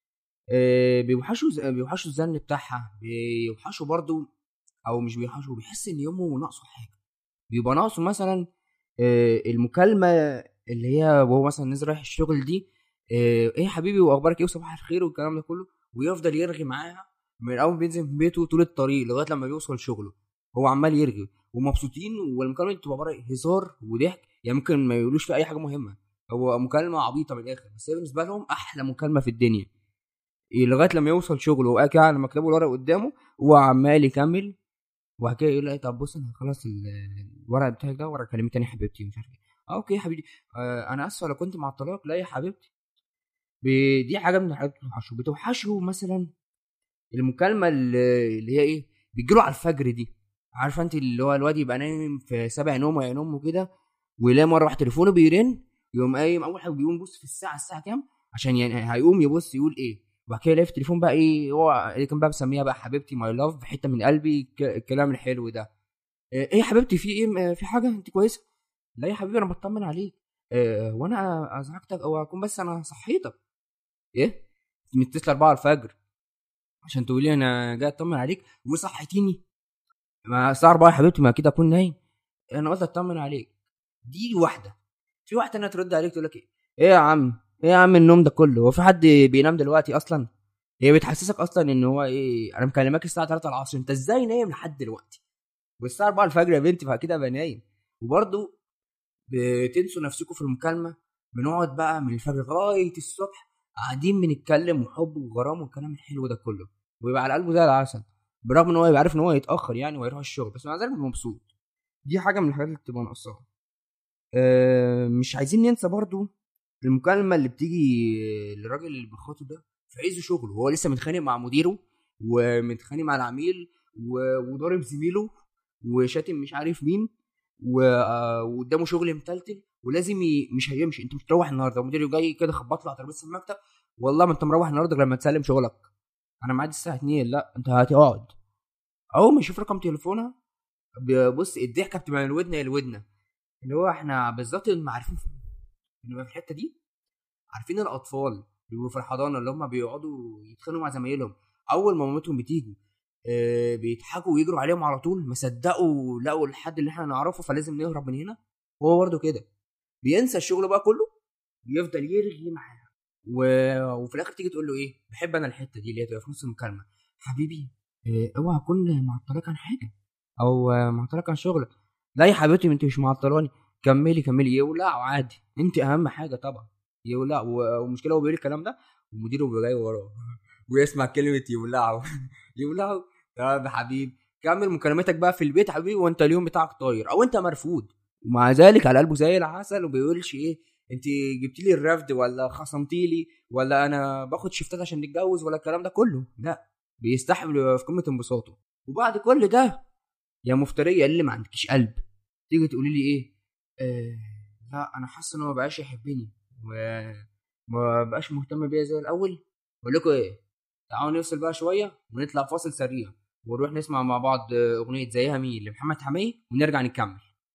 بيوحشوا بيوحشوا الزن بتاعها، بيوحشوا برضو او مش بيوحشوا، بيحس ان يومه ناقصه حاجه، بيبقى ناقصه مثلا المكالمه اللي هي وهو مثلا نزل رايح الشغل دي، ايه يا حبيبي واخبارك ايه وصباح الخير والكلام ده كله، ويفضل يرغي معاها من اول بينزل من بيته طول الطريق لغايه لما بيوصل شغله هو عمال يرغي ومبسوطين، والمكالمه بتبقى بره هزار وضحك يعني، ممكن ما يقولوش في اي حاجه مهمه، هو مكالمه عبيطه من الاخر بس هي بالنسبه لهم احلى مكالمه في الدنيا، إيه لغايه لما يوصل شغله وقاعد كده على مكتبه الورق قدامه وهو عمال يكمل، وبعد كده يقول لي طب بص انا خلاص الورق بتاعك ده ورق كلمه تاني حبيبتي مش عارف ايه، اه اوكي يا حبيبتي آه انا اسفه لو كنت مع الطلاق، لا يا حبيبتي. دي حاجه من الحاجات اللي بتوحشه بتوحشه مثلا المكالمه اللي هي ايه بيجيله على الفجر دي، عارفه انت اللي هو الواد يبقى نايم في سبع نوم وينوم كده ويلاقي مره واحده تليفونه بيرن، يقوم قايم اول حاجه بيقوم بص في الساعه الساعه كام عشان يعني هيقوم يبص يقول ايه، وبعد كده يلاقي في التليفون بقى ايه هو اللي كان بقى بسميها بقى حبيبتي ماي لاف حته من قلبي الكلام الحلو ده، ايه يا حبيبتي في ايه في حاجه انت كويسه؟ لا يا حبيبي انا بطمن عليك، اه وانا ازعجتك او اكون بس انا صحيتك، ايه متصله أربعة الفجر عشان تقولي انا جاي اطمن عليك وصحيتيني؟ ما الساعه أربعة يا حبيبتي ما كده اكون نايم، انا قلت اطمن عليك. دي واحده. في واحده انا ترد عليك تقول لك ايه ايه يا عم ايه يا عم النوم ده كله، هو في حد بينام دلوقتي اصلا؟ هي بتحسسك اصلا ان هو ايه انا مكلمك الساعه ثلاثة العصر، انت ازاي نايم لحد دلوقتي؟ والساعه أربعة الفجر يا بنتي فكده ابقى نايم. وبرده بتنسوا نفسكم في المكالمه، بنقعد بقى من الفجر لغايه الصبح قاعدين بنتكلم وحب وغرام والكلام الحلو ده كله، ويبقى على قلبه زي العسل برغم ان هو يبقى عارف ان هو يتاخر يعني ويروح الشغل، بس مع ذلك مبسوط. دي حاجه من الحاجات اللي بتبقى ناقصاها. أه مش عايزين ننسى برضو المكالمه اللي بتيجي للراجل اللي بيخاطب ده في عز شغله وهو لسه متخانق مع مديره ومتخانق مع العميل وضارب زميله وشاتم مش عارف مين وقدامه شغل متلتل ولازم ي... مش هيمشي، انت مش تروح النهارده، المدير جاي كده خبط له على ترابيزه المكتب والله ما انت مروح النهارده لما تسلم شغلك، انا معادي الساعه اتنين، لا انت هتقعد. اول ما يشوف رقم تليفونها بص الضحكه بتبقى من ودنا لودنا، اللي هو احنا بالظبط عارفين ان في الحته دي عارفين الاطفال بيبقوا في الحضانه اللي هم بيقعدوا يتخانقوا مع زمايلهم اول ما مامتهم بتيجي آه بيضحكوا ويجروا عليهم على طول، ما صدقوا لقوا الحد اللي احنا نعرفه فلازم نهرب من هنا. هو برضه كده بينسى الشغل بقى كله ويفضل يرغي معاها و... وفي الاخر تيجي تقول له ايه، بحب انا الحته دي اللي هي تبقى في نص المكالمه، حبيبي إيه اوعى اكون معطلك عن حاجه او معطلك عن شغلك. لا يا حبيبتي انت مش معطلاني، كملي كملي. يولع عادي، انت اهم حاجه طبعا. يولع. والمشكله هو بيقول الكلام ده ومديره بيبقى جاي وراه ويسمع كلمه يولعوا يولعوا. طب يا حبيبي كمل مكالمتك بقى في البيت حبيبي وانت اليوم بتاعك طاير او انت مرفوض. ومع ذلك على قلبه زي العسل وبيقولش ايه انت جبتي لي الرفد ولا خصمتي لي ولا انا باخد شيفتات عشان نتجوز ولا الكلام ده كله. لا، بيستحمل في قمه انبساطه. وبعد كل ده يا مفتريه اللي ما عندكيش قلب تيجي تقولي لي ايه آه لا انا حاسس ان هو ما بقاش يحبني وما بقاش مهتم بيا زي الاول. اقول لكم ايه، تعالوا نفصل بقى شويه ونطلع فاصل سريع ونروح نسمع مع بعض اغنيه زيها مين لمحمد حماقي ونرجع نكمل.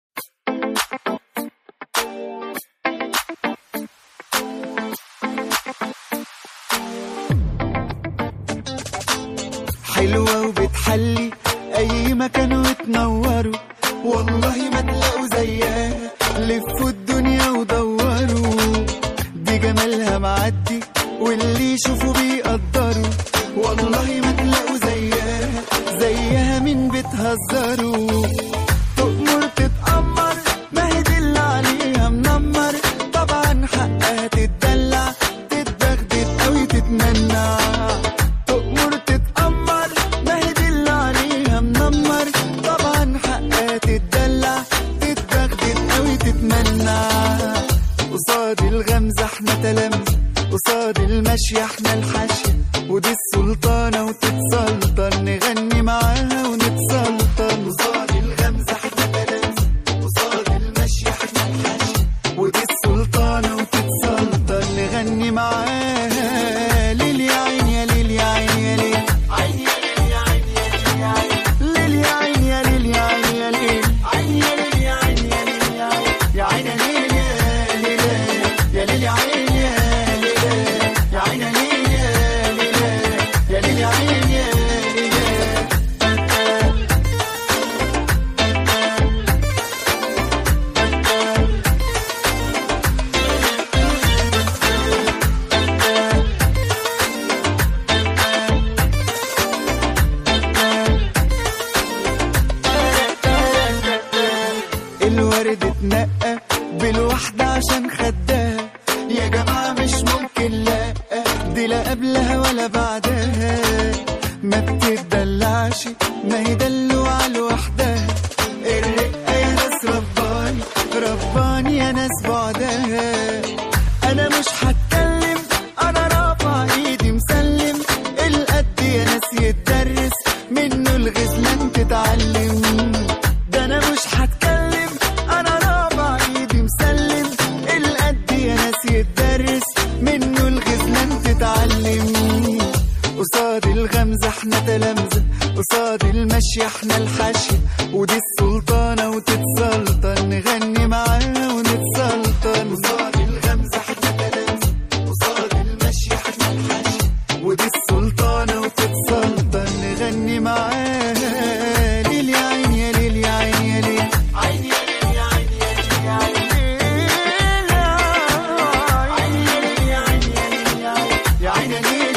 حلوة وبتحلي أي مكان وتنوروا، والله ما تلاقوا زيها، لفوا الدنيا ودوروا، دي جمالها معدي واللي يشوفوا بيقدروا، والله ما تلاقوا زيها زيها من بتهزروا. تؤمر تتأمر ما هي دي اللي عليها منمر، طبعا حقها تتدلع تتدغدغ أوي تتمنع. قصاد الغمزة احنا تلامذة، قصاد المشي احنا الحشي، ودي السلطانة وتتسلطن نغني معاها ونتسلطن. قصاد الغمزة احنا تلامذة، قصاد المشي احنا الحشي، ودي السلطانة وتتسلطن نغني معاها. ليل يا عين يا ليل يا عين يا ليل عين يا ليل يا عين يا ليل يا عين يا ليل يا عين يا ليل عين يا ليل يا عين يا ليل يا عين يا عين يا ليل يا ليل يا عين يا عين يا ليل يا ليل يا عين يا الورد اتنقى بالوحدة عشان خدها، يا جماعة مش ممكن لا دي لا قبلها ولا بعدها، ما بتدلعش ما هي دلوعة لوحدها. الرقة يا ناس رباني رباني يا ناس بعدها. أنا مش هتكلم أنا رافع إيدي مسلم، القد يا ناس يتدرس منه الغزلان تتعلم. ده أنا مش هتكلم أنا رافع إيدي مسلم، القد يا ناس يتدرس منه الغزلان تتعلم. قصاد الغمزة احنا تلامذة، قصاد المشي احنا الحشي، ودي السلطانة وتتسلطن نغني معاها ونتسلطن. قصاد الغمزة احنا تلامذة، قصاد المشي احنا الحشي، ودي السلطانة وتتسلطن نغني معاها. ليل يا عين يا ليل يا عين يا ليل عين يا ليل يا عين يا ليل يا عين يا عين يا ليل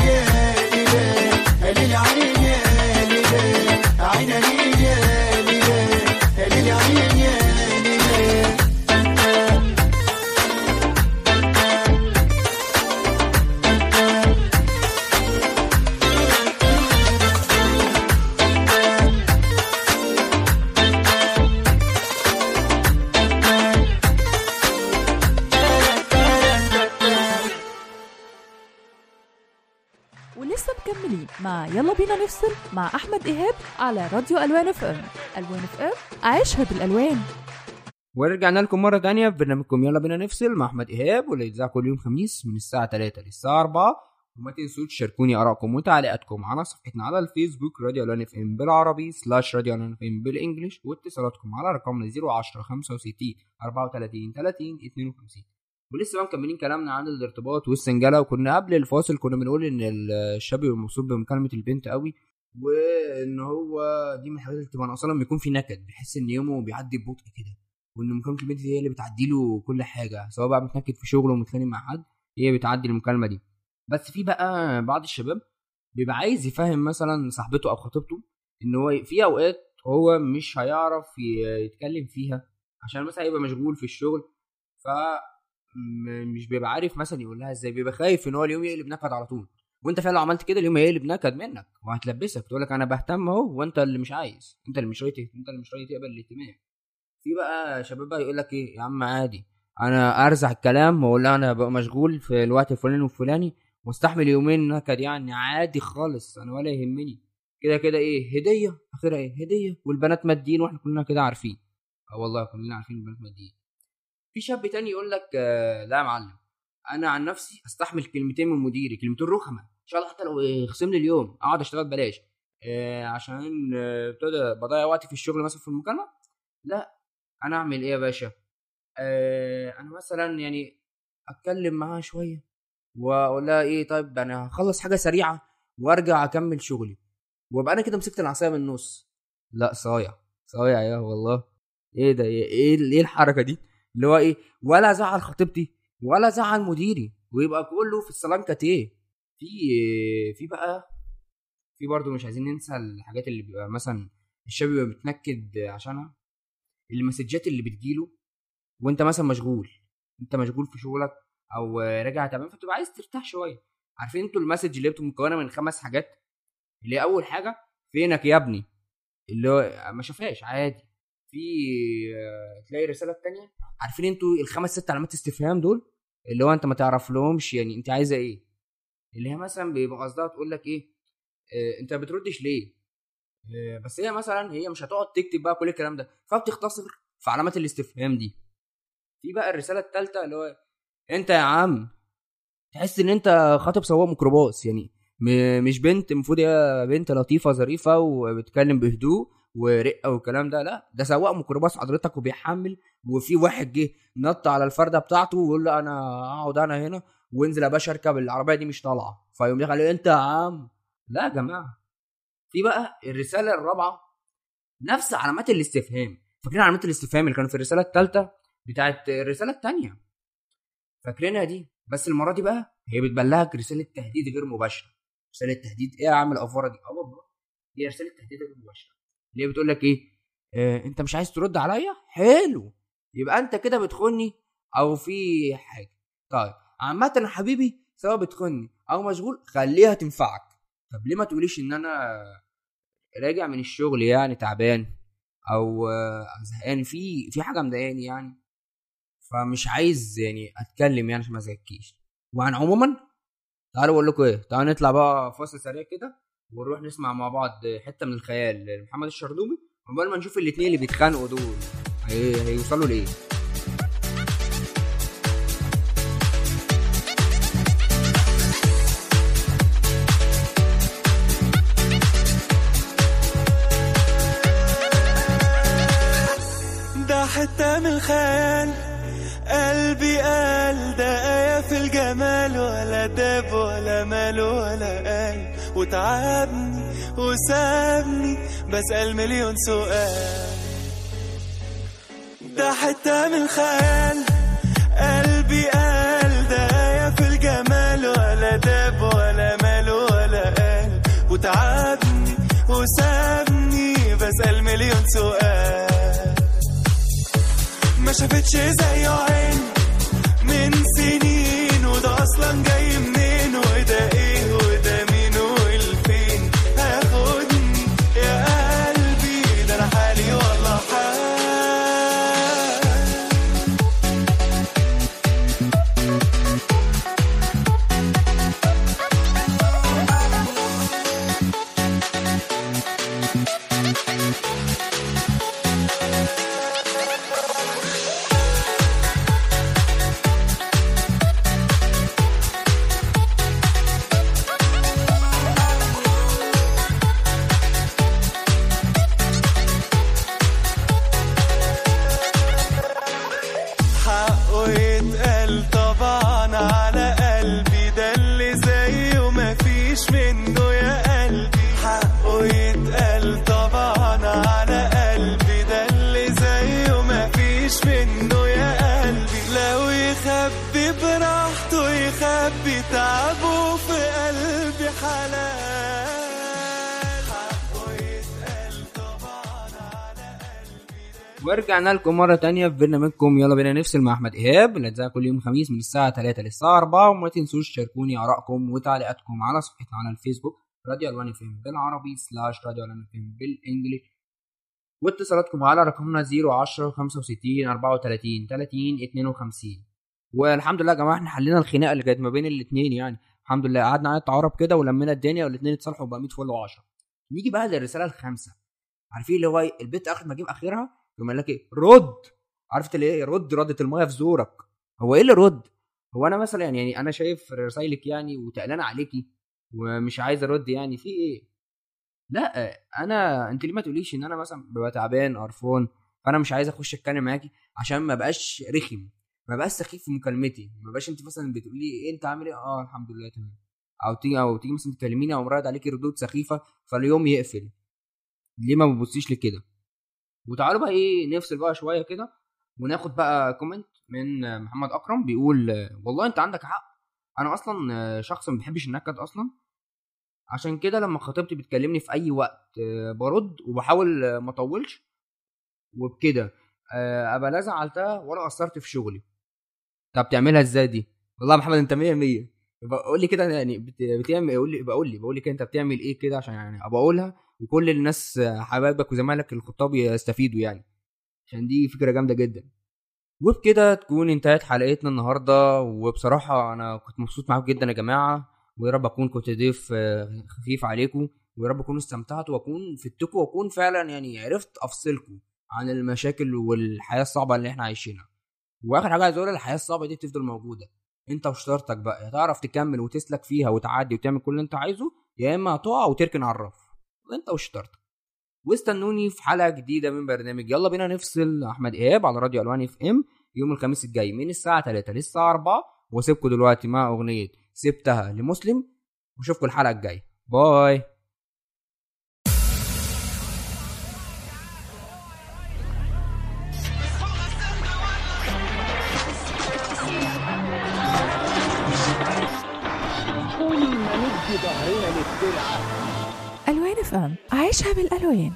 ولسه مكملين مع يلا بينا نفصل مع احمد ايهاب على راديو الوان اف ام. الوان اف ام عيشها بالالوان. ورجعنا لكم مرة تانية في برنامجكم يلا بينا نفصل مع أحمد إيهاب، واللي يتذاع كل يوم خميس من الساعة تلاتة للساعة أربعة. وما تنسوا تشاركوني آرائكم وتعليقاتكم على صفحتنا على الفيسبوك راديو الوان اف ام بالعربي سلاش راديو الوان اف ام بالإنجليش، واتصالاتكم على رقمنا صفر عشرة خمسة وستين أربعة وتلاتين تلاتين اتنين وخمسين. ولسه بقى مكملين كلامنا عن الارتباط والسنجله. وكنا قبل الفاصل كنا بنقول ان الشاب بيبقى مبسوط بمكالمه البنت قوي، وان هو دي من الحاجات اللي بتبقى ناقصه لما يكون في نكد، بيحس ان يومه بيعدي ببطء كده، وان مكالمه البنت دي هي اللي بتعدي له كل حاجه، سواء بقى متنكد في شغله ومتخانق مع حد هي بتعدي المكالمه دي. بس في بقى بعض الشباب بيبقى عايز يفهم مثلا صاحبته او خطيبته ان هو في اوقات هو مش هيعرف يتكلم فيها عشان مثلا يبقى مشغول في الشغل، ف مش بيبقى عارف مثلا يقول لها ازاي، بيبقى خايف ان هو اليوم يقلب نكد على طول. وانت فعلا لو عملت كده اليوم هيقلب نكد منك وهتلبسك، تقول لك انا بهتم اهو وانت اللي مش عايز، انت اللي مش راضي انت اللي مش راضي تقبل الاهتمام. في بقى شباب بقى يقول لك ايه يا عم عادي انا ارزع الكلام واقول لها انا بقى مشغول في الوقت الفلاني والفلاني واستحمل يومين نكد، يعني عادي خالص انا ولا يهمني، كده كده ايه هديه اخرها ايه هديه، والبنات مادين واحنا كلنا كده عارفين. اه والله كلنا عارفين البنات مادين. في شاب تاني يقول لك آه لا يا معلم انا عن نفسي استحمل كلمتين من مديري، كلمتين رخمه ان شاء الله حتى لو خصم لي اليوم اقعد اشتغل بلاش آه عشان آه بضيع وقتي في الشغل مثلا في المكالمه. لا انا اعمل ايه يا باشا؟ آه انا مثلا يعني اتكلم معاها شويه واقول لها ايه طيب انا هخلص حاجه سريعه وارجع اكمل شغلي، وابقى انا كده مسكت العصايه من النص. لا صايع صايع يا والله. ايه ده ايه ايه الحركه دي اللي هو ايه ولا زعل خطيبتي ولا زعل مديري ويبقى كله في السلام كاتيه. في في بقى في برضه مش عايزين ننسى الحاجات اللي بيبقى مثلا الشاب بيبقى متنكد عشانها، المسجات اللي بتجيله وانت مثلا مشغول، انت مشغول في شغلك او راجع تمام فتبقى عايز ترتاح شويه. عارفين انتوا المسج اللي بتبقى مكونه من خمس حاجات، اللي اول حاجه فينك يا ابني اللي هو ما شافهاش عادي، في تلاقي الرساله الثانيه عارفين انتوا الخمس ست علامات استفهام دول اللي هو انت ما تعرف لهمش يعني انت عايزه ايه، اللي هي مثلا بيبقى قصدها تقول لك ايه اه انت بتردش ليه، اه بس هي مثلا هي مش هتقعد تكتب بقى كل الكلام ده فبتختصر في علامات الاستفهام دي. في بقى الرساله الثالثه اللي هو انت يا عم تحس ان انت خاطب سواق ميكروباص، يعني م- مش بنت المفروض هي بنت لطيفه ظريفه وبتكلم بهدوء ورقه والكلام ده، لا ده سواق ميكروباص حضرتك وبيحمل، وفي واحد جه نط على الفرده بتاعته ويقول له انا اقعد انا هنا وانزل يا باشا اركب العربيه دي مش طالعه، فيقوم يقول انت يا عم لا يا جماعه. في بقى الرساله الرابعه نفس علامات الاستفهام، فاكرين علامات الاستفهام اللي كانوا في الرساله الثالثه بتاعت الرساله الثانيه فاكرينها دي، بس المره دي بقى هي بتبلغك رساله تهديد غير مباشره. رساله تهديد ايه يا عم الافوره دي؟ اه والله دي رساله تهديد غير مباشره اللي هي بتقول لك ايه آه انت مش عايز ترد عليا حلو يبقى انت كده بتخوني او في حاجه. طيب عامه يا حبيبي سواء بتخوني او مشغول خليها تنفعك. طب ليه ما تقوليش ان انا راجع من الشغل يعني تعبان او زهقان في في حاجه مضايقاني يعني فمش عايز يعني اتكلم يعني عشان ما ازعجكيش. وعن عموما تعالوا اقول لكم ايه، تعالوا نطلع بقى فاصل سريع كده ونروح نسمع مع بعض حته من الخيال محمد الشرنوبي قبل ما نشوف الاثنين اللي بيتخانقوا دول هي هيوصلوا لايه. ده حتة من الخيال قلبي قال ده آية في الجمال ولا داب ولا مال ولا قال وتعبني وسابني بسأل مليون سؤال. ده حتة من الخيال قلبي قال ده آية في الجمال ولا داب ولا مال ولا قال وتعبني وسابني بسأل مليون سؤال. ما شافتش زيه عين من سنين وده اصلا جاي منين وده ايه وده مين والفين هياخدني يا قلبي ده انا حالي والله حال. ورجعنا لكم مرة تانية في برنامجكم يلا بينا نفصل مع أحمد إيهاب اللي هتذاع كل يوم خميس من الساعة ثلاثة للساعة أربعة. وما تنسوش تشاركوني آرائكم وتعليقاتكم على صفحتنا على الفيسبوك راديو ألوان اف ام بالعربي سلاش راديو ألوان اف ام بالإنجليزي، واتصالاتكم على رقمنا صفر عشرة خمسة وستين أربعة وثلاثين ثلاثين اتنين وخمسين. والحمد لله يا جماعة احنا حلينا الخناقة اللي كانت ما بين الاتنين، يعني الحمد لله قعدنا على تعارب كده ولمينا الدنيا والاتنين اتصالحوا بقى مية فل وعشرة. نيجي بقى للرسالة الخامسة، عارفين اللي هو البيت اخر ما جيب اخرها يقول لك ايه رد، عرفت اللي ايه رد ردت الميه في زورك. هو ايه اللي رد؟ هو انا مثلا يعني, يعني انا شايف رسايلك يعني وتقلان عليكي ومش عايز ارد، يعني في ايه؟ لا انا انت ليه ما تقوليش ان انا مثلا ببقى تعبان قرفان فانا مش عايز اخش اتكلم معاكي عشان ما بقاش رخم، ما بقاش سخيف في مكالمتي، ما بقاش انت مثلا بتقولي ايه انت عامل ايه اه الحمد لله تمام، او تيجي او تيجي مثلا تكلميني او مراد عليكي ردود سخيفه فاليوم يقفل. ليه ما بتبصيش لكده؟ وتعالوا بقى ايه نفصل بقى شويه كده وناخد بقى كومنت من محمد اكرم بيقول والله انت عندك حق، انا اصلا شخص ما بحبش النكد اصلا، عشان كده لما خطيبتي بتكلمني في اي وقت برد وبحاول ما اطولش، وبكده ابقى لا زعلتها ولا قصرت في شغلي. طب تعملها ازاي دي؟ والله يا محمد انت مية مية، بقول لي كده يعني بتعمل قول لي بقول لي بقول لي كده انت بتعمل ايه كده عشان يعني ابقى اقولها وكل الناس حبايبك وزمايلك الخطاب يستفيدوا، يعني عشان دي فكره جامده جدا. وبكده تكون انتهت حلقتنا النهارده، وبصراحه انا كنت مبسوط معاكم جدا يا جماعه، ويا رب اكون كنت ضيف خفيف عليكم، ويا رب اكونوا استمتعتوا واكون فدتكم واكون فعلا يعني عرفت افصلكم عن المشاكل والحياه الصعبه اللي احنا عايشينها. واخر حاجه عايز اقولها، الحياه الصعبه دي تفضل موجوده، انت وشطارتك بقى يا تعرف تكمل وتسلك فيها وتعدي وتعمل كل اللي انت عايزه، يا اما هتقع وتركن على الرف، وانت وشطارتك. واستنوني في حلقه جديده من برنامج يلا بينا نفصل احمد ايهاب على راديو الوان اف ام يوم الخميس الجاي من الساعه ثلاثة للساعه أربعة. واسيبكم دلوقتي مع اغنيه سبتها لمسلم، واشوفكم الحلقه الجايه، باي. ألوان اف ام عايشها بالألوان.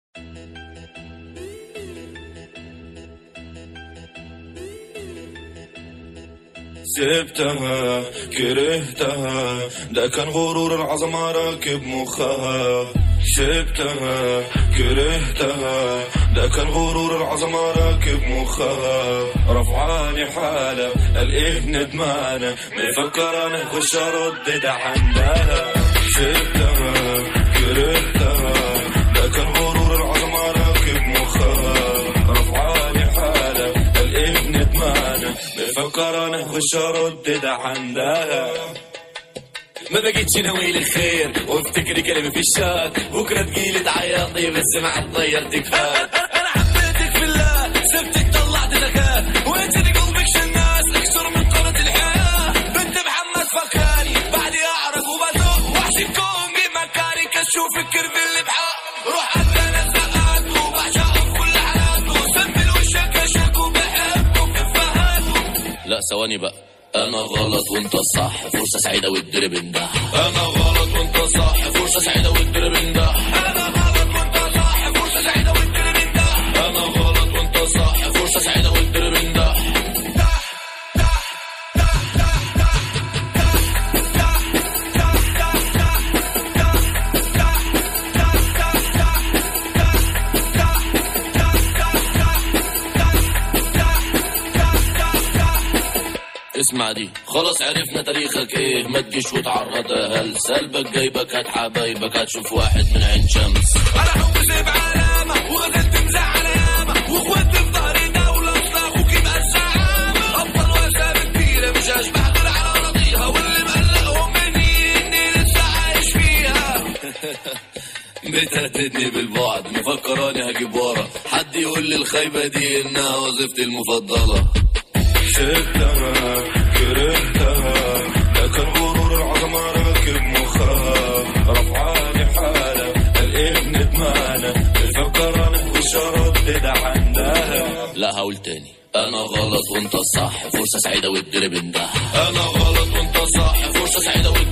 سبتها كرهتها ده كان غرور العظمة راكب مخها، سبتها كرهتها ده كان غرور العظمة راكب مخها، رفعاني حالة الايه ندمانة مفكر انا خش ارد ده عندها، سبتها كرهتها ده كان غرور العظمة راكب مخها، رفعاني حالة الايه ندمانة مفكر انا خش ارد ده عندها. ما بقيتش ناوي للخير وافتكري كلمة في الشات، بكرة تجيلي تعيطي بس مع الطير تكفات. انا حبيتك في الله سبتك طلعت ذكاء، وانت قلبك شناس اكثر من قرة الحياة. بنت محمد فكراني بعدي اعرف وبزوق وحش الكون بمكاني كشوف الكرب اللي بحق، روح عندنا الزقات وبعشقه بكل حالاته، سمبل وشك اشك وبحبه كفاهاته. لا ثواني بقى، انا غلط وانت صح فرصة سعيدة والدرب اندح، انا غلط وانت صح فرصة سعيدة والدرب اندح، انا غلط وانت صح فرصة سعيدة والدرب اندح، انا غلط وانت صح فرصة سعيدة والدرب اندح. اسمع دي خلاص عرفنا تاريخك ايه، ما تجيش وتعرض هل سلبك جايبك هات حبايبك هتشوف واحد من عين شمس. انا حب سيب علامة وغدلت مزعل ياما واخوات في ظهري دولة اصلا اخوك يبقى الزعامة، ابطال واسامي كبيرة مش هشبع غير على راضيها، واللي مقلقهم مني اني لسه عايش فيها. بتهددني بالبعد مفكراني هجيب ورا حد يقول لي الخيبة دي انها وظيفتي المفضلة. سبتها كرهتها ده كان غرور العظمة راكب مخها، رفعاني حالة الايه ندمانة مفكر انا خش ارد ده عندها. لا هقول تاني، انا غلط وانت صح فرصة سعيدة والدرب اندح، انا غلط وانت صح فرصة سعيدة والدرب